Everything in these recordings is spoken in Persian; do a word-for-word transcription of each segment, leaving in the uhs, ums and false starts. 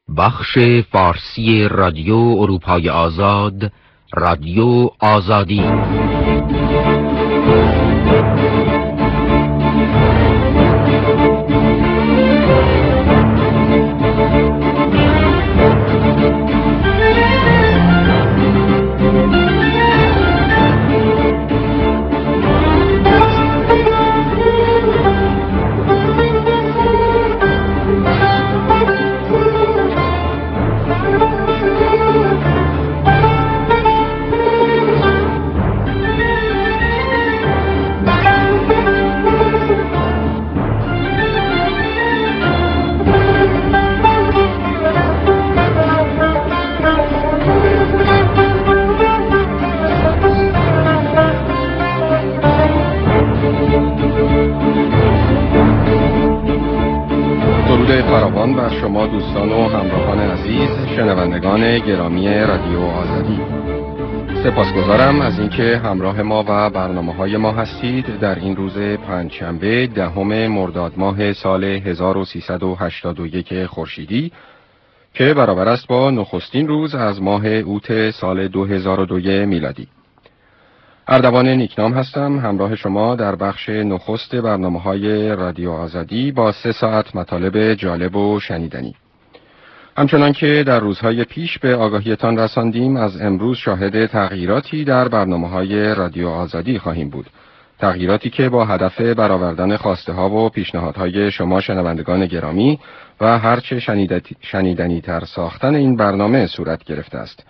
بخش فارسی رادیو اروپای آزاد، رادیو آزادی. فراوان بر شما دوستان و همراهان عزیز شنوندگان گرامی رادیو آزادی. سپاسگزارم از اینکه همراه ما و برنامه‌های ما هستید در این روز پنجشنبه دهم مرداد ماه سال هزار و سیصد و هشتاد و یک خورشیدی که برابر است با نخستین روز از ماه اوت سال دو هزار و دو میلادی. اردوان نیکنام هستم، همراه شما در بخش نخست برنامه‌های رادیو آزادی با سه ساعت مطالب جالب و شنیدنی. همچنان که در روزهای پیش به آگاهیتان رساندیم، از امروز شاهد تغییراتی در برنامه‌های رادیو آزادی خواهیم بود. تغییراتی که با هدف برآوردن خواسته‌ها و پیشنهادهای شما شنوندگان گرامی و هرچه شنیدنی تر ساختن این برنامه صورت گرفته است.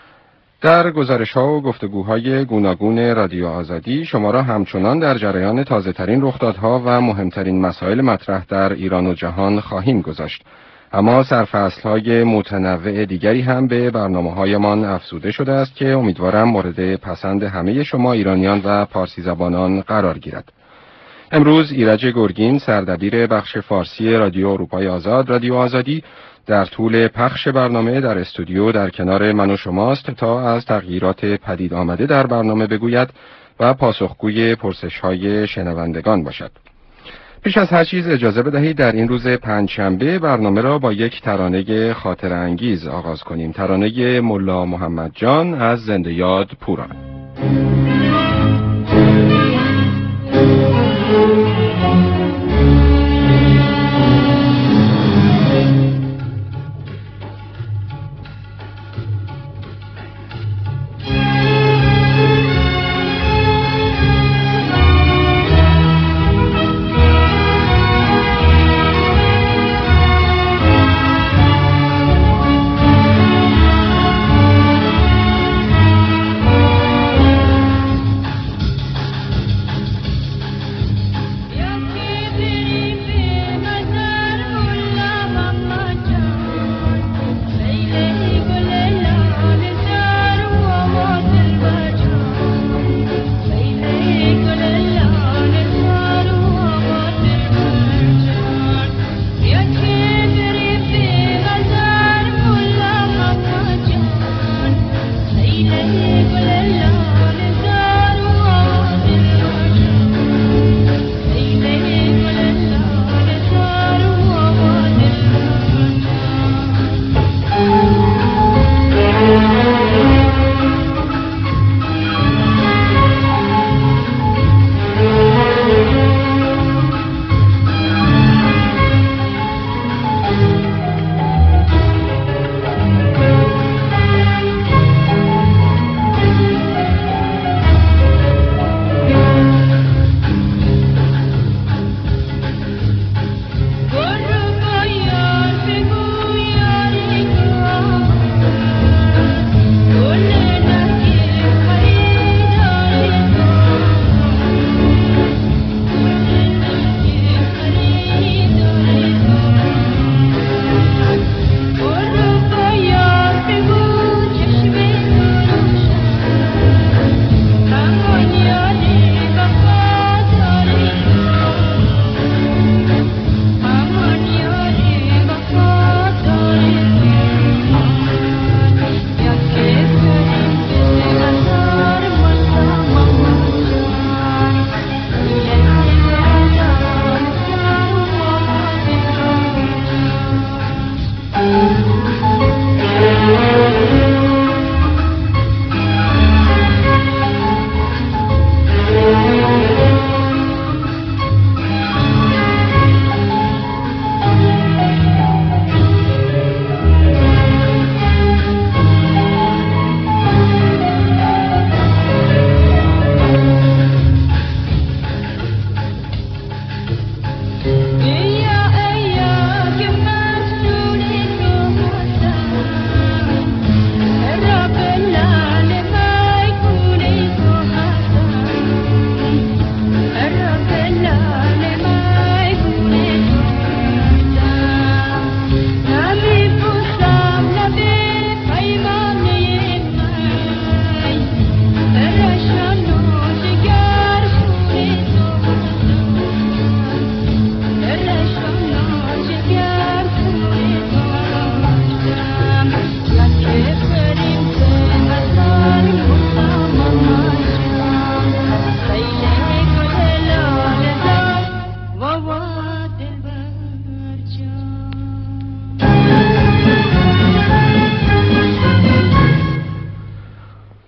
در گزارش‌ها و گفتگوهای گوناگون رادیو آزادی شما را همچنان در جریان تازه‌ترین رخدادها و مهمترین مسائل مطرح در ایران و جهان خواهیم گذاشت. اما سرفصل‌های متنوع دیگری هم به برنامه‌هایمان افزوده شده است که امیدوارم مورد پسند همه شما ایرانیان و پارسی زبانان قرار گیرد. امروز ایرج گرگین، سردبیر بخش فارسی رادیو اروپای آزاد، رادیو آزادی، در طول پخش برنامه در استودیو در کنار من و شماست تا از تغییرات پدید آمده در برنامه بگوید و پاسخگوی پرسش‌های شنوندگان باشد. پیش از هر چیز اجازه بدهید در این روز پنجشنبه برنامه را با یک ترانه خاطره انگیز آغاز کنیم. ترانه ملا محمد جان از زنده یاد پوران.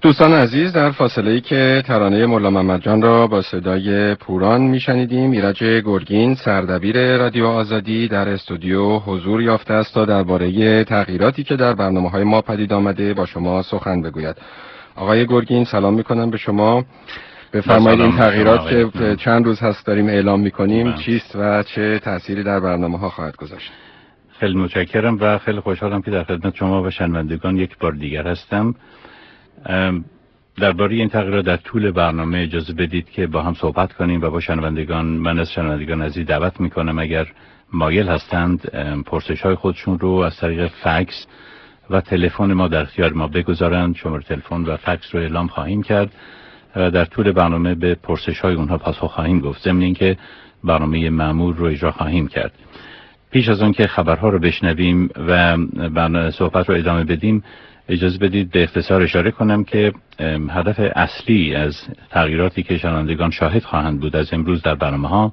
دوستان عزیز، در فاصله‌ای که ترانه مولا محمد جان را با صدای پوران میشنیدیم، ایرج گرگین سردبیر رادیو آزادی در استودیو حضور یافته است تا درباره تغییراتی که در برنامه‌های ما پدید آمده با شما سخن بگوید. آقای گرگین سلام میکنم به شما. بفرمایید این تغییرات که چند روز هست داریم اعلام میکنیم چیست و چه تأثیری در برنامه‌ها خواهد گذاشت؟ خیلی متشکرم و خیلی خوشحالم که در خدمت شما و شنوندگان یک بار دیگر هستم. درباره این تغییرات در طول برنامه اجازه بدید که با هم صحبت کنیم و با شنوندگان، من از شنوندگان عزیز دعوت میکنم اگر مایل هستند پرسش های خودشون رو از طریق فکس و تلفن ما در اختیار ما بگذارند. شماره تلفن و فکس رو اعلام خواهیم کرد و در طول برنامه به پرسش های اونها پاسخ خواهیم گفت، ضمن اینکه برنامه معمول رو اجرا خواهیم کرد. پیش از آن که خبرها رو بشنویم و برنامه صحبت رو ادامه بدیم، اجازه بدید به اختصار اشاره کنم که هدف اصلی از تغییراتی که شنوندگان شاهد خواهند بود از امروز در برنامه‌ها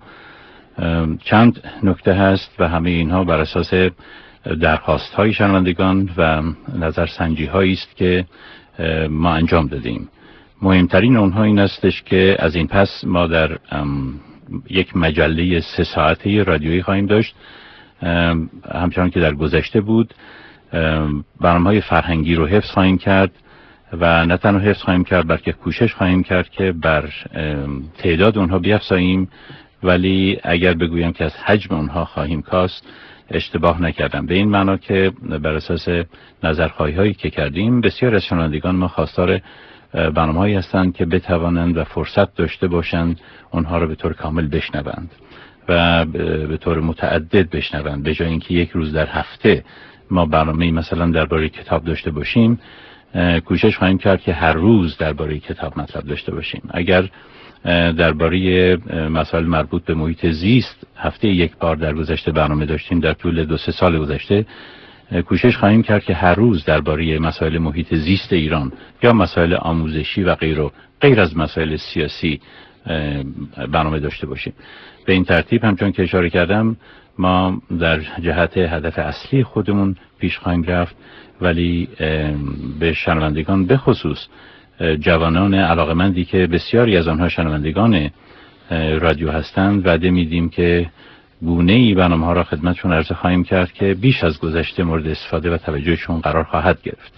چند نکته هست و همه اینها بر اساس درخواست‌های شنوندگان و نظرسنجی‌هایی است که ما انجام دادیم. مهمترین اونها این استش که از این پس ما در یک مجله سه ساعته رادیویی خواهیم داشت، همچنان که در گذشته بود. برنامه‌های فرهنگی رو حفظ خواهیم کرد و نه تنها حفظ خواهیم کرد بلکه کوشش خواهیم کرد که بر تعداد اونها بیفزاییم، ولی اگر بگویم که از حجم اونها خواهیم کاست اشتباه نکردم، به این معنا که بر اساس نظرخواهی هایی که کردیم بسیار از شنوندگان ما خواستار برنامه‌هایی هستند که بتوانند و فرصت داشته باشند اونها رو به طور کامل بشنوند و به طور متعدد بشنوند، به جای اینکه یک روز در هفته ما برنامه‌ای مثلا درباره کتاب داشته باشیم. کوشش خواهیم کرد که هر روز درباره کتاب مطلب داشته باشیم. اگر درباره مسائل مربوط به محیط زیست هفته یک بار در گذشته برنامه داشتیم، در طول دو سه سال گذشته کوشش خواهیم کرد که هر روز درباره مسائل محیط زیست ایران یا مسائل آموزشی و غیر و غیر از مسائل سیاسی برنامه داشته باشیم. به این ترتیب همچون که اشاره کردم ما در جهت هدف اصلی خودمون پیش خواهیم رفت، ولی به شنوندگان به خصوص جوانان علاقمندی که بسیاری از آنها شنوندگان رادیو هستند وعده میدیم که گونه‌ای برنامه‌ها را خدمتشون عرضه خواهیم کرد که بیش از گذشته مورد استفاده و توجهشون قرار خواهد گرفت.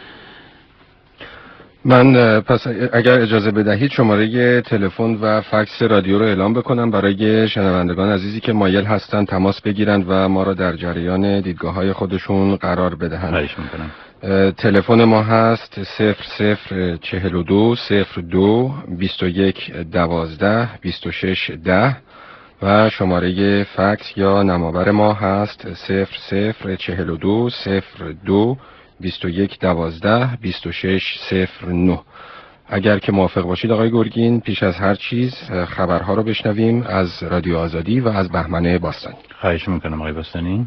من پس اگر اجازه بدهید شماره تلفن و فکس رادیو رو اعلام بکنم برای شنوندگان عزیزی که مایل هستند تماس بگیرند و ما را در جریان دیدگاه‌های خودشون قرار بدهند. خواهش می‌کنم. تلفن ما هست صفر صفر چهل و دو صفر دو بیست و یک دوازده بیست و شش ده و شماره فکس یا نماور ما هست صفر صفر چهل و دو صفر دو بیست و یک دوازده بیست و شش صفر نه. اگر که موافق باشید آقای گرگین، پیش از هر چیز خبرها رو بشنویم از رادیو آزادی و از بهمن باستانی. خواهش میکنم آقای باستانی.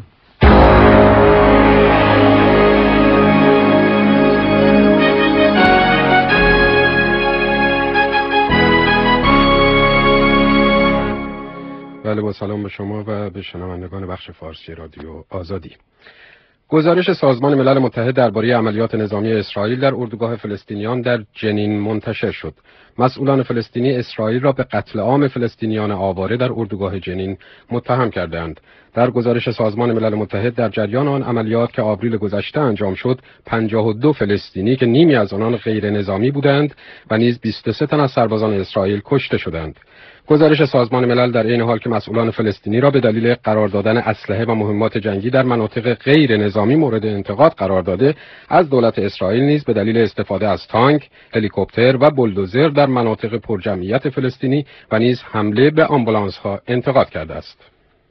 بله، با سلام به شما و به شنوندگان بخش فارسی رادیو آزادی. گزارش سازمان ملل متحد درباره عملیات نظامی اسرائیل در اردوگاه فلسطینیان در جنین منتشر شد. مسئولان فلسطینی اسرائیل را به قتل عام فلسطینیان آواره در اردوگاه جنین متهم کردند. در گزارش سازمان ملل متحد در جریان آن عملیات که آوریل گذشته انجام شد، پنجاه و دو فلسطینی که نیمی از آنان غیر نظامی بودند و نیز بیست و سه تن از سربازان اسرائیل کشته شدند. گزارش سازمان ملل در این حال که مسئولان فلسطینی را به دلیل قرار دادن اسلحه و مهمات جنگی در مناطق غیر نظامی مورد انتقاد قرار داده، از دولت اسرائیل نیز به دلیل استفاده از تانک، هلیکوپتر و بولدوزر در مناطق پرجمعیت فلسطینی و نیز حمله به آمبولانس‌ها انتقاد کرده است.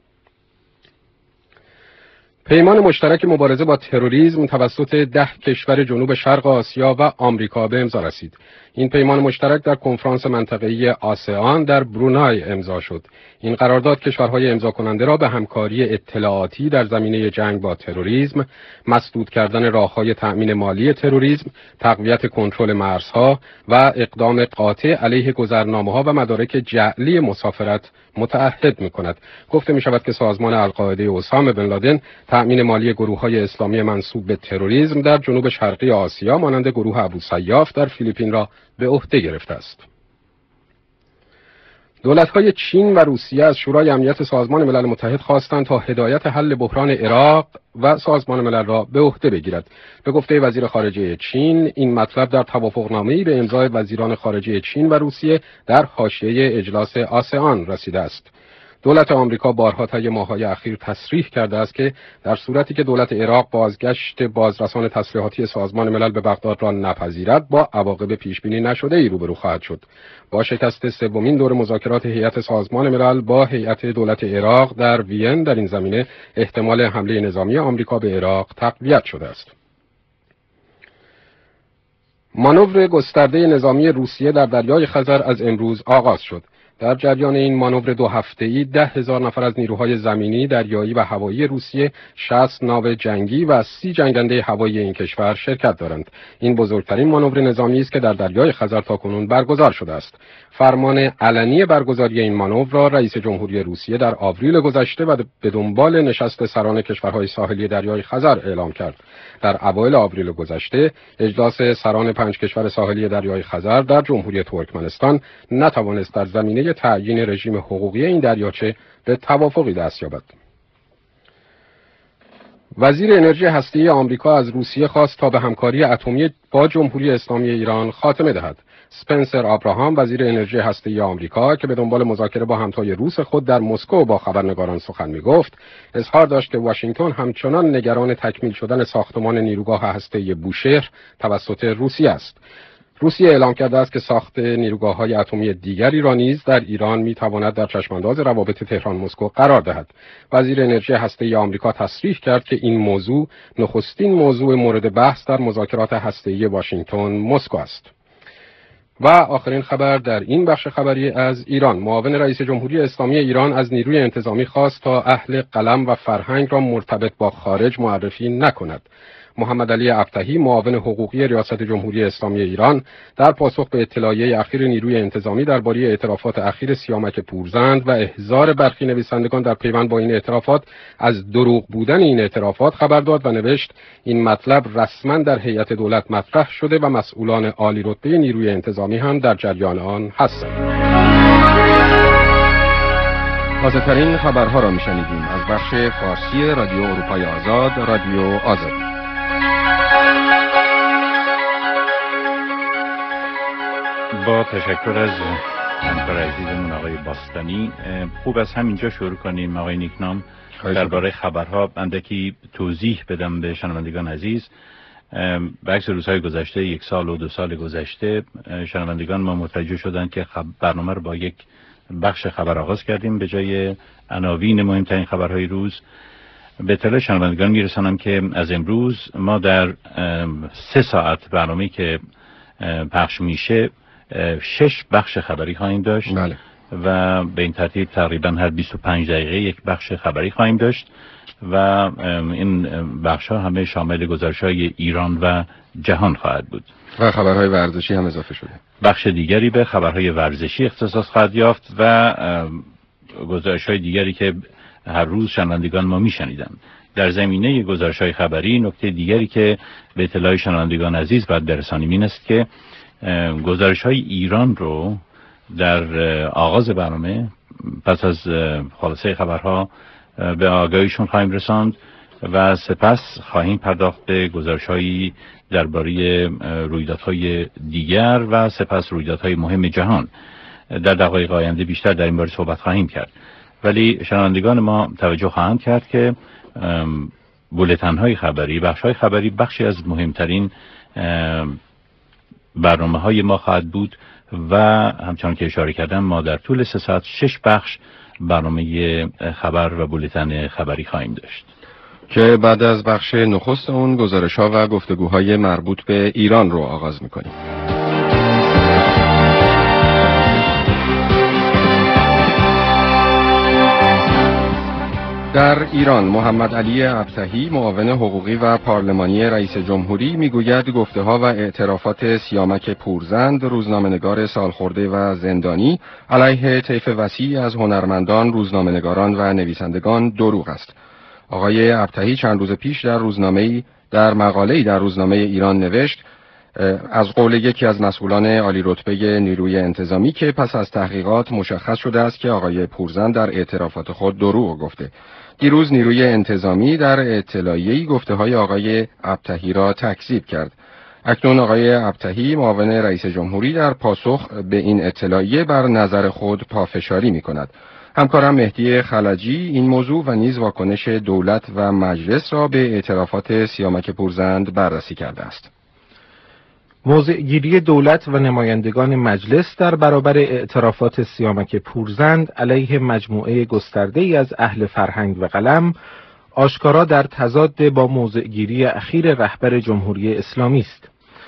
پیمان مشترک مبارزه با تروریسم توسط ده کشور جنوب شرق آسیا و آمریکا به امضا رسید. این پیمان مشترک در کنفرانس منطقه‌ای آسئان در برونای امضا شد. این قرارداد کشورهای امضا کننده را به همکاری اطلاعاتی در زمینه جنگ با تروریسم، مسدود کردن راه‌های تأمین مالی تروریسم، تقویت کنترل مرزها و اقدام قاطع علیه گذرنامه‌ها و مدارک جعلی مسافرت متعهد می‌کند. گفته می‌شود که سازمان القاعده اسامه بن لادن تأمین مالی گروه‌های اسلامی منسوب به تروریسم در جنوب شرقی آسیا مانند گروه ابوسیاف در فیلیپین را به عهده گرفته است. دولت‌های چین و روسیه از شورای امنیت سازمان ملل متحد خواستند تا هدایت حل بحران عراق و سازمان ملل را به عهده بگیرد. به گفته وزیر خارجه چین، این مطلب در توافقنامه‌ای به امضای وزیران خارجه چین و روسیه در حاشیه اجلاس آسئان رسیده است. دولت آمریکا بارها طی ماه‌های اخیر تصریح کرده است که در صورتی که دولت عراق بازگشت بازرسان تسلیحاتی سازمان ملل به بغداد را نپذیرد، با عواقب پیش‌بینی نشده‌ای روبرو خواهد شد. با شکست سومین دور مذاکرات هیئت سازمان ملل با هیئت دولت عراق در وین در این زمینه احتمال حمله نظامی آمریکا به عراق تقویت شده است. مانور گسترده نظامی روسیه در دریای خزر از امروز آغاز شد. در جریان این مانور دو هفته‌ای ده هزار نفر از نیروهای زمینی، دریایی و هوایی روسیه، شصت ناو جنگی و سی جنگنده هوایی این کشور شرکت دارند. این بزرگترین مانور نظامی است که در دریای خزر تاکنون برگزار شده است. فرمان علنی برگزاری این مانور را رئیس جمهوری روسیه در آوریل گذشته و به دنبال نشست سران کشورهای ساحلی دریای خزر اعلام کرد. در اوایل آوریل گذشته اجلاس سران پنج کشور ساحلی دریای خزر در جمهوری ترکمنستان نتوانست در زمینه تعیین رژیم حقوقی این دریاچه به توافقی دست یابد. وزیر انرژی هسته‌ای آمریکا از روسیه خواست تا به همکاری اتمی با جمهوری اسلامی ایران خاتمه دهد. اسپنسر آبراهام، وزیر انرژی هسته‌ای آمریکا که به دنبال مذاکره با همتای روس خود در مسکو با خبرنگاران سخن می‌گفت، اظهار داشت که واشنگتن همچنان نگران تکمیل شدن ساختمان نیروگاه هسته‌ای بوشهر توسط روسیه است. روسیه اعلام کرده است که ساخت نیروگاه‌های اتمی دیگری را نیز در ایران می‌تواند در چشمانداز روابط تهران مسکو قرار دهد. وزیر انرژی هسته‌ای آمریکا تصریح کرد که این موضوع نخستین موضوع مورد بحث در مذاکرات هسته‌ای واشنگتن مسکو است. و آخرین خبر در این بخش خبری از ایران، معاون رئیس جمهوری اسلامی ایران از نیروی انتظامی خواست تا اهل قلم و فرهنگ را مرتبط با خارج معرفی نکند. محمد علی ابطحی، معاون حقوقی ریاست جمهوری اسلامی ایران، در پاسخ به اطلاعیه اخیر نیروی انتظامی درباره اعترافات اخیر سیامک پورزند و احضار برخی نویسندگان در پیوند با این اعترافات از دروغ بودن این اعترافات خبر داد و نوشت این مطلب رسما در هیئت دولت مطرح شده و مسئولان عالی رتبه نیروی انتظامی هم در جریان آن هستند. تازه‌ترین خبرها را می‌شنیدیم از بخش فارسی رادیو اروپای آزاد، رادیو آزادی. با تشکر از همکار عزیزمون آقای باستانی، خوب از همینجا شروع کنیم. آقای نیکنام، درباره خبرها اندکی توضیح بدم به شنوندگان عزیز. به عکس روزهای گذشته، یک سال و دو سال گذشته، شنوندگان ما متوجه شدند که برنامه رو با یک بخش خبر آغاز کردیم به جای عناوین مهمترین خبرهای روز. به اطلاع شنوندگان میرسانم که از امروز ما در سه ساعت برنامه‌ای که پخش میشه شش بخش خبری خواهیم داشت. بله. و به این ترتیب تقریبا هر بیست و پنج دقیقه یک بخش خبری خواهیم داشت و این بخش ها همه شامل گزارش‌های ایران و جهان خواهد بود و خبرهای ورزشی هم اضافه شده. بخش دیگری به خبرهای ورزشی اختصاص خواهد یافت و گزارش‌های دیگری که هر روز شنوندگان ما میشنیدن. در زمینه گزارش‌های خبری نکته دیگری که به اطلاع شنوندگان عزیز باید برسانیم این است که گزارش‌های ایران رو در آغاز برنامه پس از خلاصه خبرها به آگاهیشون خواهیم رساند و سپس خواهیم پرداخت به گزارش‌هایی درباره رویدادهای دیگر و سپس رویدادهای مهم جهان. در دقایق آینده بیشتر در این باره صحبت خواهیم کرد، ولی شنوندگان ما توجه خواهند کرد که بولتن‌های خبری، بخش‌های خبری بخشی از مهمترین برنامه‌های ما خواهد بود و همچنان که اشاره کردم ما در طول سه ساعت شش بخش برنامه خبر و بولتن خبری خواهیم داشت که بعد از بخش نخست اون گزارش‌ها و گفتگوهای مربوط به ایران رو آغاز می‌کنیم. در ایران محمد علی ابطحی، معاون حقوقی و پارلمانی رئیس جمهوری، میگوید گفته‌ها و اعترافات سیامک پورزند، روزنامه‌نگار سالخورده و زندانی، علیه طیف وسیعی از هنرمندان، روزنامه‌نگاران و نویسندگان دروغ است. آقای ابطحی چند روز پیش در روزنامه‌ای در مقاله‌ای در روزنامه ایران نوشت از قول یکی از مسئولان عالی رتبه نیروی انتظامی که پس از تحقیقات مشخص شده است که آقای پورزن در اعترافات خود دروغ گفته. دیروز نیروی انتظامی در اطلاعیه‌ای گفته‌های آقای ابطحی را تکذیب کرد. اکنون آقای ابطحی معاون رئیس جمهوری در پاسخ به این اطلاعیه بر نظر خود پافشاری می‌کند. همکارم مهدی خلجی این موضوع و نیز واکنش دولت و مجلس را به اعترافات سیامک پورزند بررسی کرده است. موضع‌گیری دولت و نمایندگان مجلس در برابر اعترافات سیامک پورزند علیه مجموعه گسترده‌ای از اهل فرهنگ و قلم آشکارا در تضاد با موضع‌گیری اخیر رهبر جمهوری اسلامی است.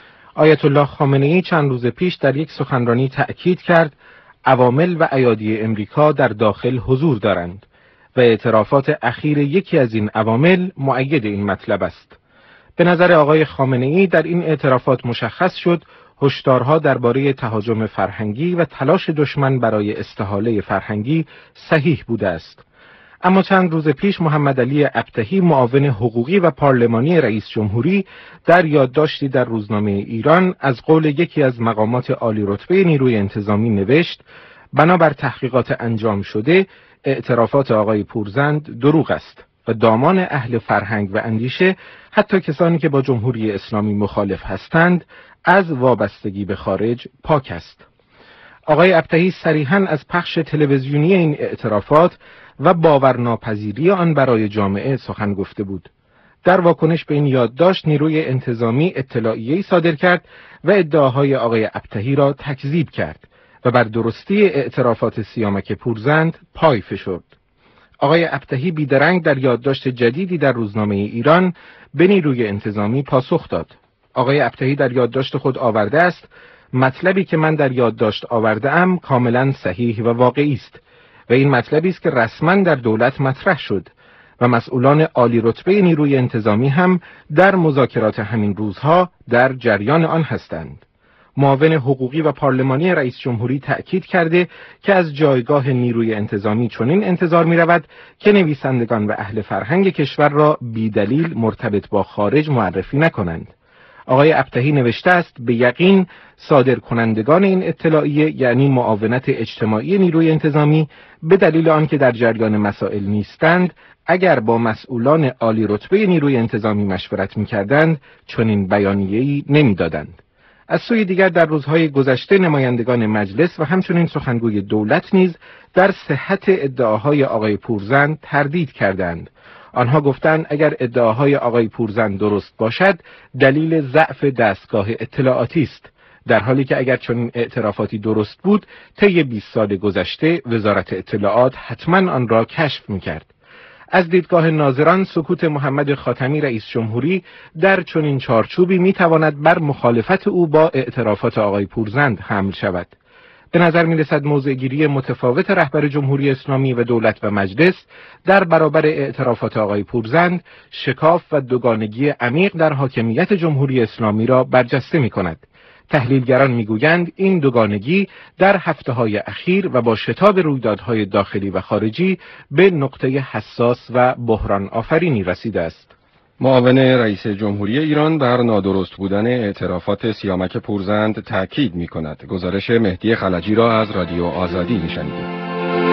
آیت الله خامنه‌ای چند روز پیش در یک سخنرانی تأکید کرد عوامل و ایادی امریکا در داخل حضور دارند و اعترافات اخیر یکی از این عوامل مؤید این مطلب است. به نظر آقای خامنه‌ای در این اعترافات مشخص شد هشدارها درباره تهاجم فرهنگی و تلاش دشمن برای استحاله فرهنگی صحیح بوده است. اما چند روز پیش محمد علی ابطحی معاون حقوقی و پارلمانی رئیس جمهوری در یادداشتی در روزنامه ایران از قول یکی از مقامات عالی رتبه نیروی انتظامی نوشت بنابر تحقیقات انجام شده اعترافات آقای پورزند دروغ است و دامان اهل فرهنگ و اندیشه حتی کسانی که با جمهوری اسلامی مخالف هستند از وابستگی به خارج پاک است. آقای ابطحی صریحاً از پخش تلویزیونی این اعترافات و باورناپذیری آن برای جامعه سخن گفته بود. در واکنش به این یادداشت نیروی انتظامی اطلاعیه‌ای صادر کرد و ادعاهای آقای ابطحی را تکذیب کرد و بر درستی اعترافات سیامک پورزند پای فشرد. آقای ابطحی بیدرنگ در یادداشت جدیدی در روزنامه ایران به نیروی انتظامی پاسخ داد. آقای ابطحی در یادداشت خود آورده است مطلبی که من در یادداشت آورده ام کاملا صحیح و واقعی است و این مطلبی است که رسما در دولت مطرح شد و مسئولان عالی رتبه نیروی انتظامی هم در مذاکرات همین روزها در جریان آن هستند. معاون حقوقی و پارلمانی رئیس جمهوری تأکید کرده که از جایگاه نیروی انتظامی چنین انتظار می رود که نویسندگان و اهل فرهنگ کشور را بیدلیل مرتبط با خارج معرفی نکنند. آقای ابطحی نوشته است به یقین صادر کنندگان این اطلاعیه یعنی معاونت اجتماعی نیروی انتظامی به دلیل آنکه در جریان مسائل نیستند اگر با مسئولان عالی رتبه نیروی انتظامی مشورت می‌کردند چنین بیانیه‌ای نمی‌دادند. از سوی دیگر در روزهای گذشته نمایندگان مجلس و همچنین سخنگوی دولت نیز در صحت ادعاهای آقای پورزن تردید کردند. آنها گفتند اگر ادعاهای آقای پورزن درست باشد دلیل ضعف دستگاه اطلاعاتی است، در حالی که اگر چنین اعترافاتی درست بود طی بیست سال گذشته وزارت اطلاعات حتما آن را کشف می‌کرد. از دیدگاه ناظران سکوت محمد خاتمی رئیس جمهوری در چنین چارچوبی می‌تواند بر مخالفت او با اعترافات آقای پورزند حمل شود. به نظر می‌رسد موضع‌گیری متفاوت رهبر جمهوری اسلامی و دولت و مجلس در برابر اعترافات آقای پورزند شکاف و دوگانگی عمیق در حاکمیت جمهوری اسلامی را برجسته می‌کند. تحلیلگران می‌گویند این دوگانگی در هفته‌های اخیر و با شتاب رویدادهای داخلی و خارجی به نقطه حساس و بحران آفرینی رسیده است. معاون رئیس جمهوری ایران بر نادرست بودن اعترافات سیامک پورزند تاکید می‌کند. گزارش مهدی خلجی را از رادیو آزادی می‌شنوید.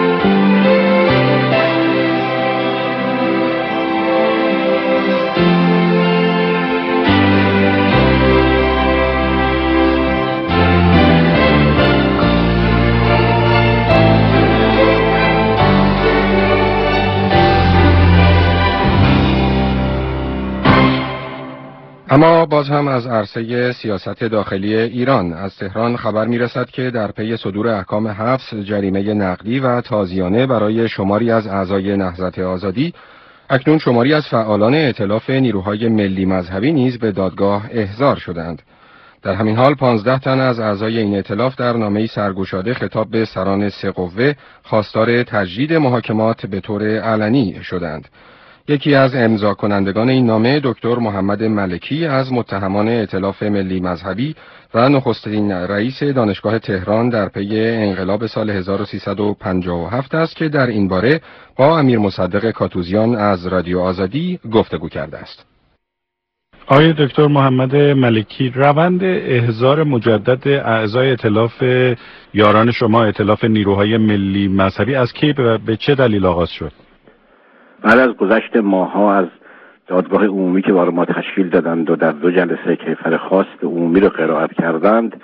اما باز هم از عرصه سیاست داخلی ایران از تهران خبر میرسد که در پی صدور احکام حبس، جریمه نقدی و تازیانه برای شماری از اعضای نهضت آزادی، اکنون شماری از فعالان ائتلاف نیروهای ملی مذهبی نیز به دادگاه احضار شدند. در همین حال پانزده تن از اعضای این ائتلاف در نامه‌ای سرگشاده خطاب به سران سه قوه خواستار تجدید محاکمات به طور علنی شدند. یکی از امضا کنندگان این نامه دکتر محمد ملکی از متهمان ائتلاف ملی مذهبی و نخستین رئیس دانشگاه تهران در پی انقلاب سال هزار و سیصد و پنجاه و هفت است که در این باره با امیر مصدق کاتوزیان از رادیو آزادی گفتگو کرده است. آقای دکتر محمد ملکی، روند احضار مجدد اعضای ائتلاف یاران شما، ائتلاف نیروهای ملی مذهبی، از کی و به چه دلیل آغاز شد؟ بعد از گذشت ماه‌ها از دادگاه عمومی که برای ما تشکیل دادند و در دو جلسه کیفر خواست عمومی رو قرائت کردند،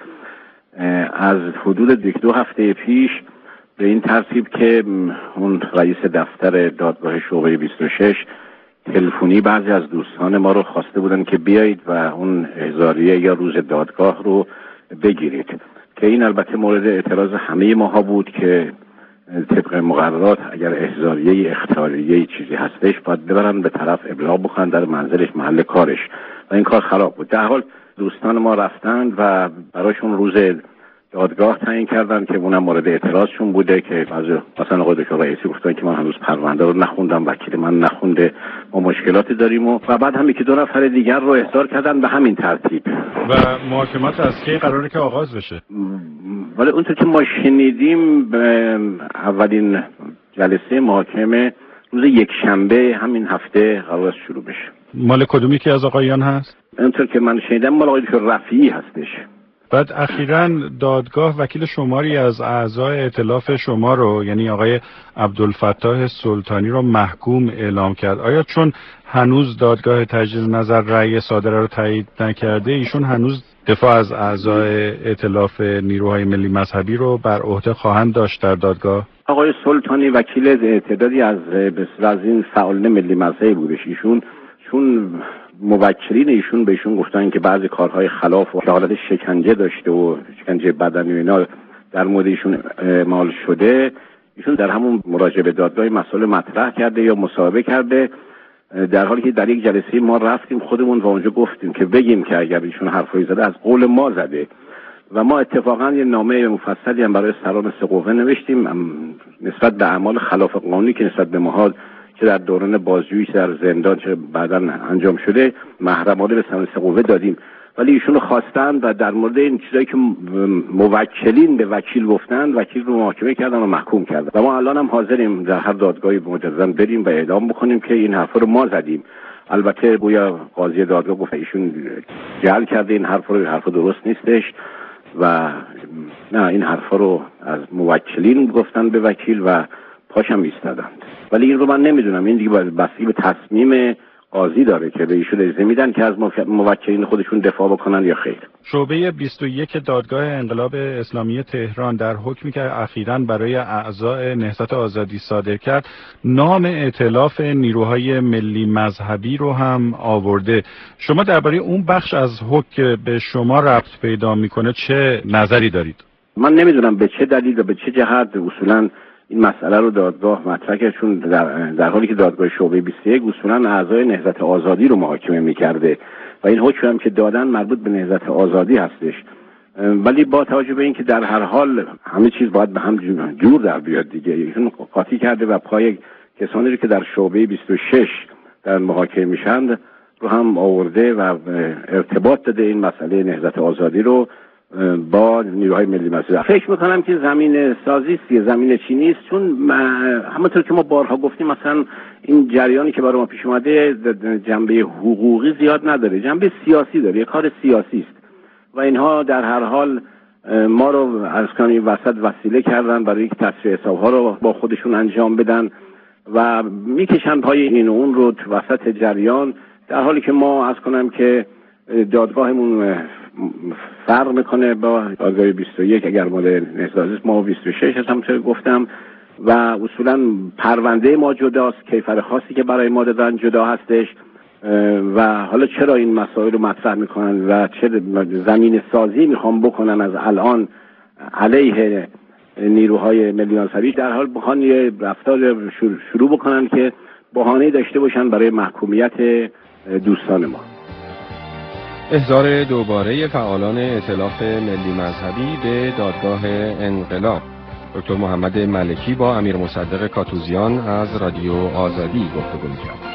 از حدود یک دو هفته پیش به این ترتیب که اون رئیس دفتر دادگاه شعبه بیست و شش تلفنی بعضی از دوستان ما رو خواسته بودن که بیایید و اون احضاریه یا روز دادگاه رو بگیرید، که این البته مورد اعتراض همه ماها بود که طبق مقررات اگر احضاریه اختیاریه چیزی هستش باید ببرن به طرف ابلاغ بکنن در منزلش، محل کارش، و این کار خراب بود. در حال دوستان ما رفتند و براشون روز دادگاه تعیین کردن که اونم مورد اعتراضشون بوده که بعضی مثلا آقای دکتر رئیسی گفتن که من هنوز پرونده رو نخوندم، وکیل من نخونده، ما مشکلاتی داریم و, و بعد هم یکی دو نفر دیگر رو احضار کردن به همین ترتیب. و محاکمات از کی قراره که آغاز بشه؟ ولی اونطور که ما شنیدیم اولین جلسه محاکمه روز یک شنبه همین هفته قرار است شروع بشه. مال کدومی که از آقایان هست؟ اونطور که من شنیدم مال آقای دکتر رفیعی هستش. بعد اخیراً دادگاه وکیل شماری از اعضای ائتلاف شما رو، یعنی آقای عبدالفتاح سلطانی رو محکوم اعلام کرد. آیا چون هنوز دادگاه تجدید نظر رأی صادره رو تایید نکرده، ایشون هنوز دفاع از اعضای ائتلاف نیروهای ملی مذهبی رو بر عهده خواهند داشت در دادگاه؟ آقای سلطانی وکیل تعدادی از از این فعالان ملی مذهبی بودش. ایشون چون موکلین ایشون به ایشون گفتن که بعضی کارهای خلاف و حالت شکنجه داشته و شکنجه بدنی و اینا در مورد ایشون اعمال شده، ایشون در همون مراجعه به دادگاه مسئله مطرح کرده یا مصاحبه کرده، در حالی که در یک جلسه ما رفتیم خودمون و اونجا گفتیم که بگیم که اگر ایشون حرفایی زده از قول ما زده، و ما اتفاقا یه نامه مفصلی هم برای سران سه قوه نوشتیم نسبت به اعمال خلاف قانونی که نسبت به ما که در دوران بازجویی در زندان چه بعداً انجام شده محرمانه به سران سه قوه دادیم، ولی ایشونو خواستن و در مورد این چیزایی که موکلین به وکیل گفتن وکیل رو محاکمه کردن و محکوم کردن. و ما الان هم حاضریم در هر دادگاهی مجدداً بریم و اعلام بکنیم که این حرفا رو ما زدیم. البته گویا قاضی دادگاه گفت ایشون جعل کرده، این حرف رو حرف درست نیستش و نه، این حرفا رو از موکلین گفتن به وکیل و پاشم ایستادند. ولی این رو من نمیدونم، این دیگه بستگی به تصمیم قاضی داره که به ایشون اجازه میدن که از موکلین خودشون دفاع بکنن یا خیر. شعبه بیست و یک دادگاه انقلاب اسلامی تهران در حکمی که اخیراً برای اعضای نهضت آزادی صادر کرد نام ائتلاف نیروهای ملی مذهبی رو هم آورده. شما درباره اون بخش از حکم به شما ربط پیدا میکنه چه نظری دارید؟ من نمیدونم به چه دلیل و به چه جهت اصولاً این مسئله رو دادگاه مطرح کرد، چون در, در حالی که دادگاه شعبه بیست و یک اصولاً اعضای نهضت آزادی رو محاکمه می‌کرده و این حکم هم که دادن مربوط به نهضت آزادی هستش، ولی با توجه به اینکه در هر حال همه چیز باید به هم جور در بیاد دیگه، ایشون قاطی کرده و پای کسانی رو که در شعبه بیست و شش در محاکمه میشن رو هم آورده و ارتباط داده این مسئله نهضت آزادی رو با نیروهای ملی مذهبی. فکر میکنم که زمین سازی است، زمین چی نیست، چون همونطور که ما بارها گفتیم مثلا این جریانی که برای ما پیش اومده جنبه حقوقی زیاد نداره، جنبه سیاسی داره، یه کار سیاسی است و اینها در هر حال ما رو از کنیم وسط وسیله کردن برای اینکه تصفیه حساب‌ها رو با خودشون انجام بدن و میکشن پای این و اون رو تو وسط جریان، در حالی که ما از کنم که دادگاهمون فرق میکنه با دادگاه بیست و یک اگر مال نهضت ما بیست و شش هستم چه گفتم و اصولا پرونده ما جداست، کیفر خاصی که برای ما دادن جدا هستش و حالا چرا این مسائل رو مطرح میکنن و چه زمین سازی میخوام بکنن از الان علیه نیروهای ملی مذهبی، در حال بخوان یه رفتار شروع بکنن که بهانه داشته باشن برای محکومیت دوستان ما. احضار دوباره فعالان ائتلاف ملی مذهبی به دادگاه انقلاب. دکتر محمد ملکی با امیر مصدق کاتوزیان از رادیو آزادی گفتگو می‌کرد.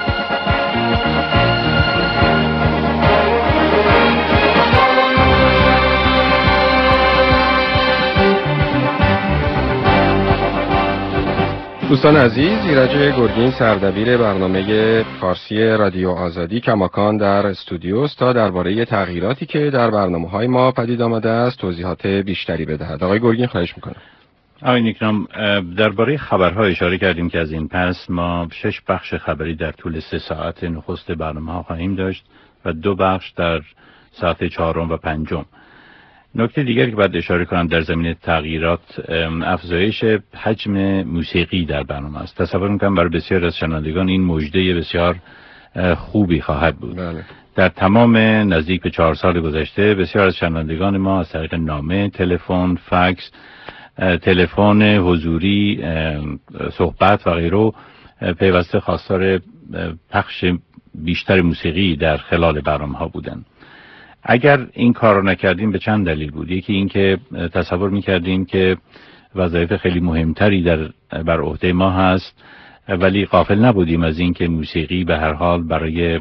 دوستان عزیز، ایرج گرگین سردبیر برنامه فارسی رادیو آزادی کماکان در استودیو است تا درباره تغییراتی که در برنامه‌های ما پدید آمده است توضیحات بیشتری بدهد. آقای گرگین خواهش می‌کنم. آقای نیکنام، درباره خبرها اشاره کردیم که از این پس ما شش بخش خبری در طول سه ساعت نخست برنامه‌ها خواهیم داشت و دو بخش در ساعت چهارم و پنجم. نکته دیگری که باید اشاره کنم در زمینه تغییرات افزایش حجم موسیقی در برنامه است. تصور می‌کنم برای بسیار از شنوندگان این مژده بسیار خوبی خواهد بود. بله. در تمام نزدیک به چهار سال گذشته بسیار از شنوندگان ما از طریق نامه، تلفن، فکس، تلفن حضوری، صحبت و غیره پیوسته خواستار پخش بیشتر موسیقی در خلال برنامه‌ها بودند. اگر این کار رو نکردیم به چند دلیل بود. یکی این که تصور میکردیم که وظایف خیلی مهمتری در بر عهده ما هست، ولی غافل نبودیم از این که موسیقی به هر حال برای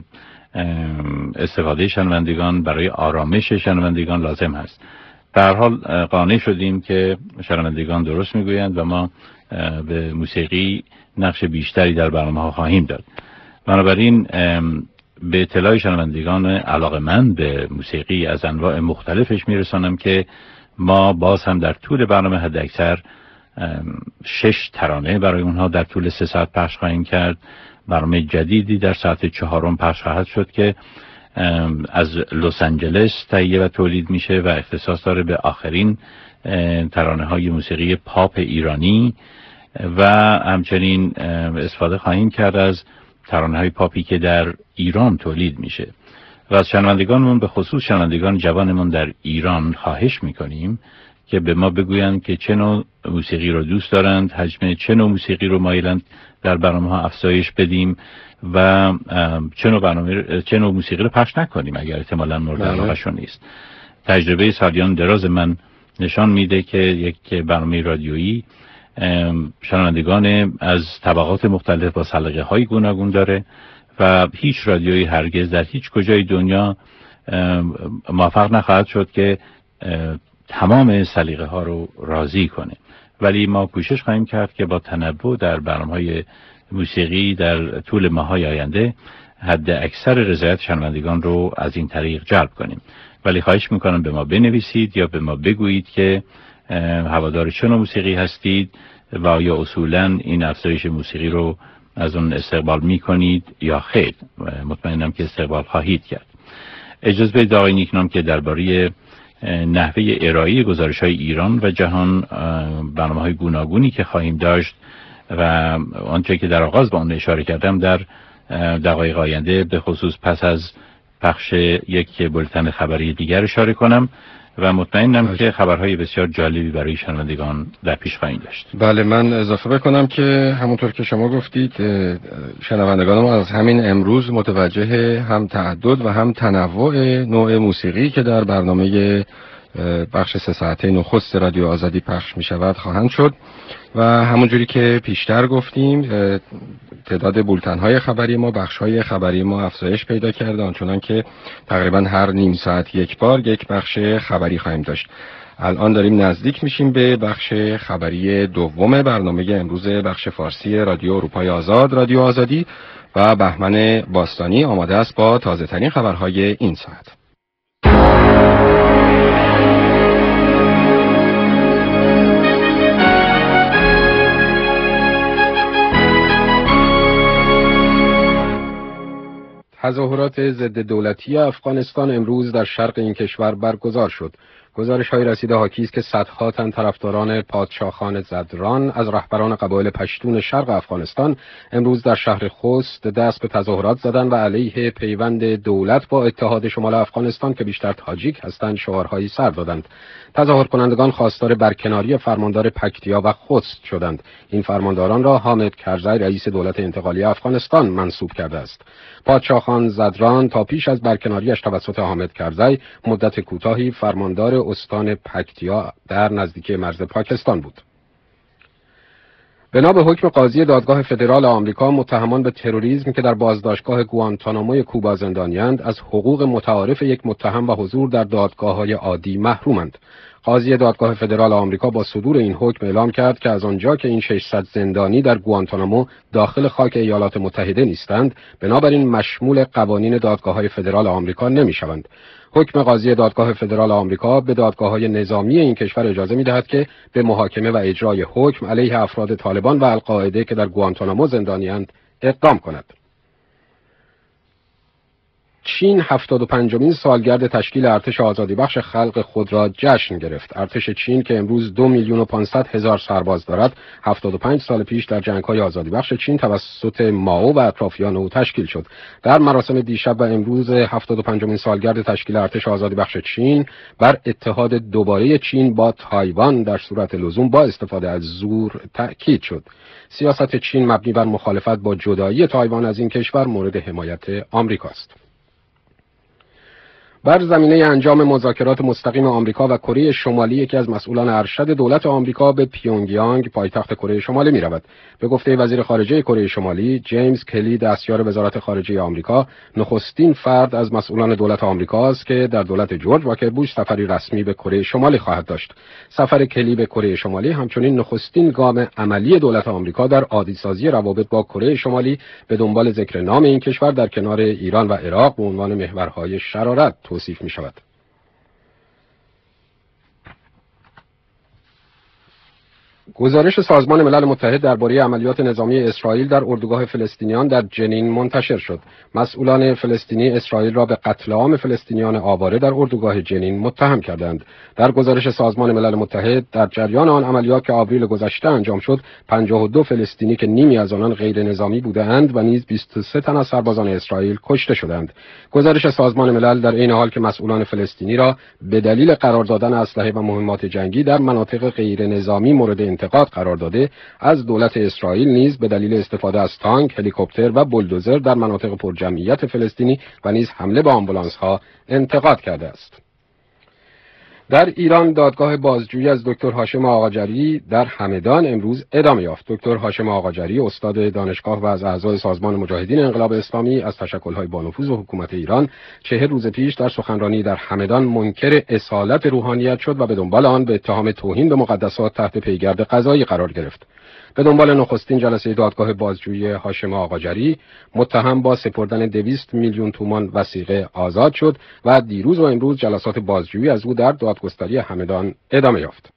استفاده شنوندگان، برای آرامش شنوندگان لازم هست. به هر حال قانع شدیم که شنوندگان درست میگویند و ما به موسیقی نقش بیشتری در برنامه‌ها خواهیم داد. بنابراین به اطلاع شنوندگان علاقه‌مند به موسیقی از انواع مختلفش میرسانم که ما باز هم در طول برنامه حداکثر شش ترانه برای اونها در طول سه ساعت پخش خواهیم کرد. برنامه جدیدی در ساعت چهارم پخش خواهد شد که از لس آنجلس تهیه و تولید میشه و اختصاص داره به آخرین ترانه های موسیقی پاپ ایرانی و همچنین استفاده خواهیم کرد از ترانه های پاپی که در ایران تولید میشه. و از شنوندگانمون به خصوص شنوندگان جوانمون در ایران خواهش میکنیم که به ما بگویند که چه نوع موسیقی رو دوست دارند، حجم چه نوع موسیقی رو مایلند در برنامه ها افزایش بدیم و چه نوع برنامه چه نوع موسیقی رو پخش نکنیم اگر احتمالاً مورد علاقه‌شون نیست. تجربه سالیان دراز من نشان میده که یک برنامه رادیویی شنوندگان از طبقات مختلف با سلیقه‌های گوناگون داره و هیچ رادیویی هرگز در هیچ کجای دنیا موفق نخواهد شد که تمام سلیقه‌ها رو راضی کنه. ولی ما کوشش خواهیم کرد که با تنوع در برنامه‌های موسیقی در طول ماه‌های آینده حد اکثر رضایت شنوندگان رو از این طریق جلب کنیم. ولی خواهش میکنم به ما بنویسید یا به ما بگویید که هوادار چه نوع موسیقی هستید و آیا اصولاً این افزایش موسیقی رو از اون استقبال میکنید یا خیر. مطمئنم که استقبال خواهید کرد. اجازه بدید آقای نیکنام که درباره نحوه ارائه گزارش‌های ایران و جهان، برنامه‌های گوناگونی که خواهیم داشت و آنچه که در آغاز با آن اشاره کردم در دقایق آینده به خصوص پس از پخش یک بولتن خبری دیگر اشاره کنم و مطمئنم که خبرهای بسیار جالبی برای شنوندگان در پیش خواهیم داشت. بله، من اضافه بکنم که همونطور که شما گفتید شنوندگان ما از همین امروز متوجه هم تعدد و هم تنوع نوع موسیقی که در برنامه بخش سه ساعته نخست رادیو آزادی پخش می شود خواهند شد و همونجوری که پیشتر گفتیم تعداد بولتن‌های خبری ما، بخش‌های خبری ما افزایش پیدا کرده، آنچنان که تقریبا هر نیم ساعت یک بار یک بخش خبری خواهیم داشت. الان داریم نزدیک میشیم به بخش خبری دوم برنامه امروز بخش فارسی رادیو اروپای آزاد، رادیو آزادی و بهمن باستانی آماده است با تازه ترین خبرهای این ساعت. تظاهرات ضد دولتی افغانستان امروز در شرق این کشور برگزار شد. گزارش های رسیده حاکی است که صدها تن طرفداران پادشاهان زدران از رهبران قبایل پشتون شرق افغانستان امروز در شهر خوست دست به تظاهرات زدند و علیه پیوند دولت با اتحاد شمال افغانستان که بیشتر تاجیک هستند شعارهایی سر دادند. تظاهر کنندگان خواستار برکناری فرماندار پکتیا و خوست شدند. این فرمانداران را حامد کرزی رئیس دولت انتقالی افغانستان منصوب کرده است. پادشاهان زدران تا پیش از برکناریش توسط حامد کرزی مدت کوتاهی فرماندار استان پکتیا در نزدیکی مرز پاکستان بود. بنا به حکم قاضی دادگاه فدرال آمریکا، متهمان به تروریسم که در بازداشتگاه گوانتاناموی کوبا زندانی‌اند از حقوق متعارف یک متهم و حضور در دادگاه‌های عادی محرومند. قاضی دادگاه فدرال آمریکا با صدور این حکم اعلام کرد که از آنجا که این ششصد زندانی در گوانتانامو داخل خاک ایالات متحده نیستند، بنابراین مشمول قوانین دادگاه‌های فدرال آمریکا نمی‌شوند. حکم قاضی دادگاه فدرال آمریکا به دادگاه‌های نظامی این کشور اجازه می‌دهد که به محاکمه و اجرای حکم علیه افراد طالبان و القاعده که در گوانتانامو زندانی‌اند اقدام کند. چین هفتاد و پنجمین سالگرد تشکیل ارتش آزادی بخش خلق خود را جشن گرفت. ارتش چین که امروز دو میلیون و پانصد هزار سرباز دارد، هفتاد و پنج سال پیش در جنگ‌های آزادی بخش چین توسط مائو و اطرافیان او تشکیل شد. در مراسم دیشب و امروز هفتاد و پنجمین سالگرد تشکیل ارتش آزادی بخش چین بر اتحاد دوباره چین با تایوان در صورت لزوم با استفاده از زور تأکید شد. سیاست چین مبنی بر مخالفت با جدایی تایوان از این کشور مورد حمایت آمریکاست. بر زمینه انجام مذاکرات مستقیم آمریکا و کره شمالی، یکی از مسئولان ارشد دولت آمریکا به پیونگیانگ پایتخت کره شمالی می رود. به گفته وزیر خارجه کره شمالی جیمز کلی، دستیار وزارت خارجه آمریکا، نخستین فرد از مسئولان دولت آمریکا است که در دولت جورج واکر بوش سفری رسمی به کره شمالی خواهد داشت. سفر کلی به کره شمالی همچنین نخستین گام عملی دولت آمریکا در عادی‌سازی روابط با کره شمالی به دنبال ذکر نام این کشور در کنار ایران و عراق به عنوان محورهای شرارت توصیف می شود. گزارش سازمان ملل متحد درباره عملیات نظامی اسرائیل در اردوگاه فلسطینیان در جنین منتشر شد. مسئولان فلسطینی اسرائیل را به قتل عام فلسطینیان آواره در اردوگاه جنین متهم کردند. در گزارش سازمان ملل متحد در جریان آن عملیات که آوریل گذشته انجام شد، پنجاه و دو فلسطینی که نیمی از آنان غیر نظامی بودند و نیز بیست و سه تن از سربازان اسرائیل کشته شدند. گزارش سازمان ملل در این حال که مسئولان فلسطینی را به دلیل قرار دادن اسلحه و مهمات جنگی در مناطق غیر نظامی مورد انتقاد قرار داده، از دولت اسرائیل نیز به دلیل استفاده از تانک، هلیکوپتر و بولدوزر در مناطق پرجمعیت فلسطینی و نیز حمله به آمبولانس‌ها انتقاد کرده است. در ایران دادگاه بازجویی از دکتر هاشم آقاجری در همدان امروز ادامه یافت. دکتر هاشم آقاجری استاد دانشگاه و از اعضای سازمان مجاهدین انقلاب اسلامی از تشکل‌های بانفوذ و حکومت ایران چهل روز پیش در سخنرانی در همدان منکر اصالت روحانیت شد و به دنبال آن به اتهام توهین به مقدسات تحت پیگرد قضایی قرار گرفت. به دنبال نخستین جلسه دادگاه بازجویی هاشم آقاجری، متهم با سپردن دویست میلیون تومان وثیقه آزاد شد و دیروز و امروز جلسات بازجویی از او در دادگستری همدان ادامه یافت.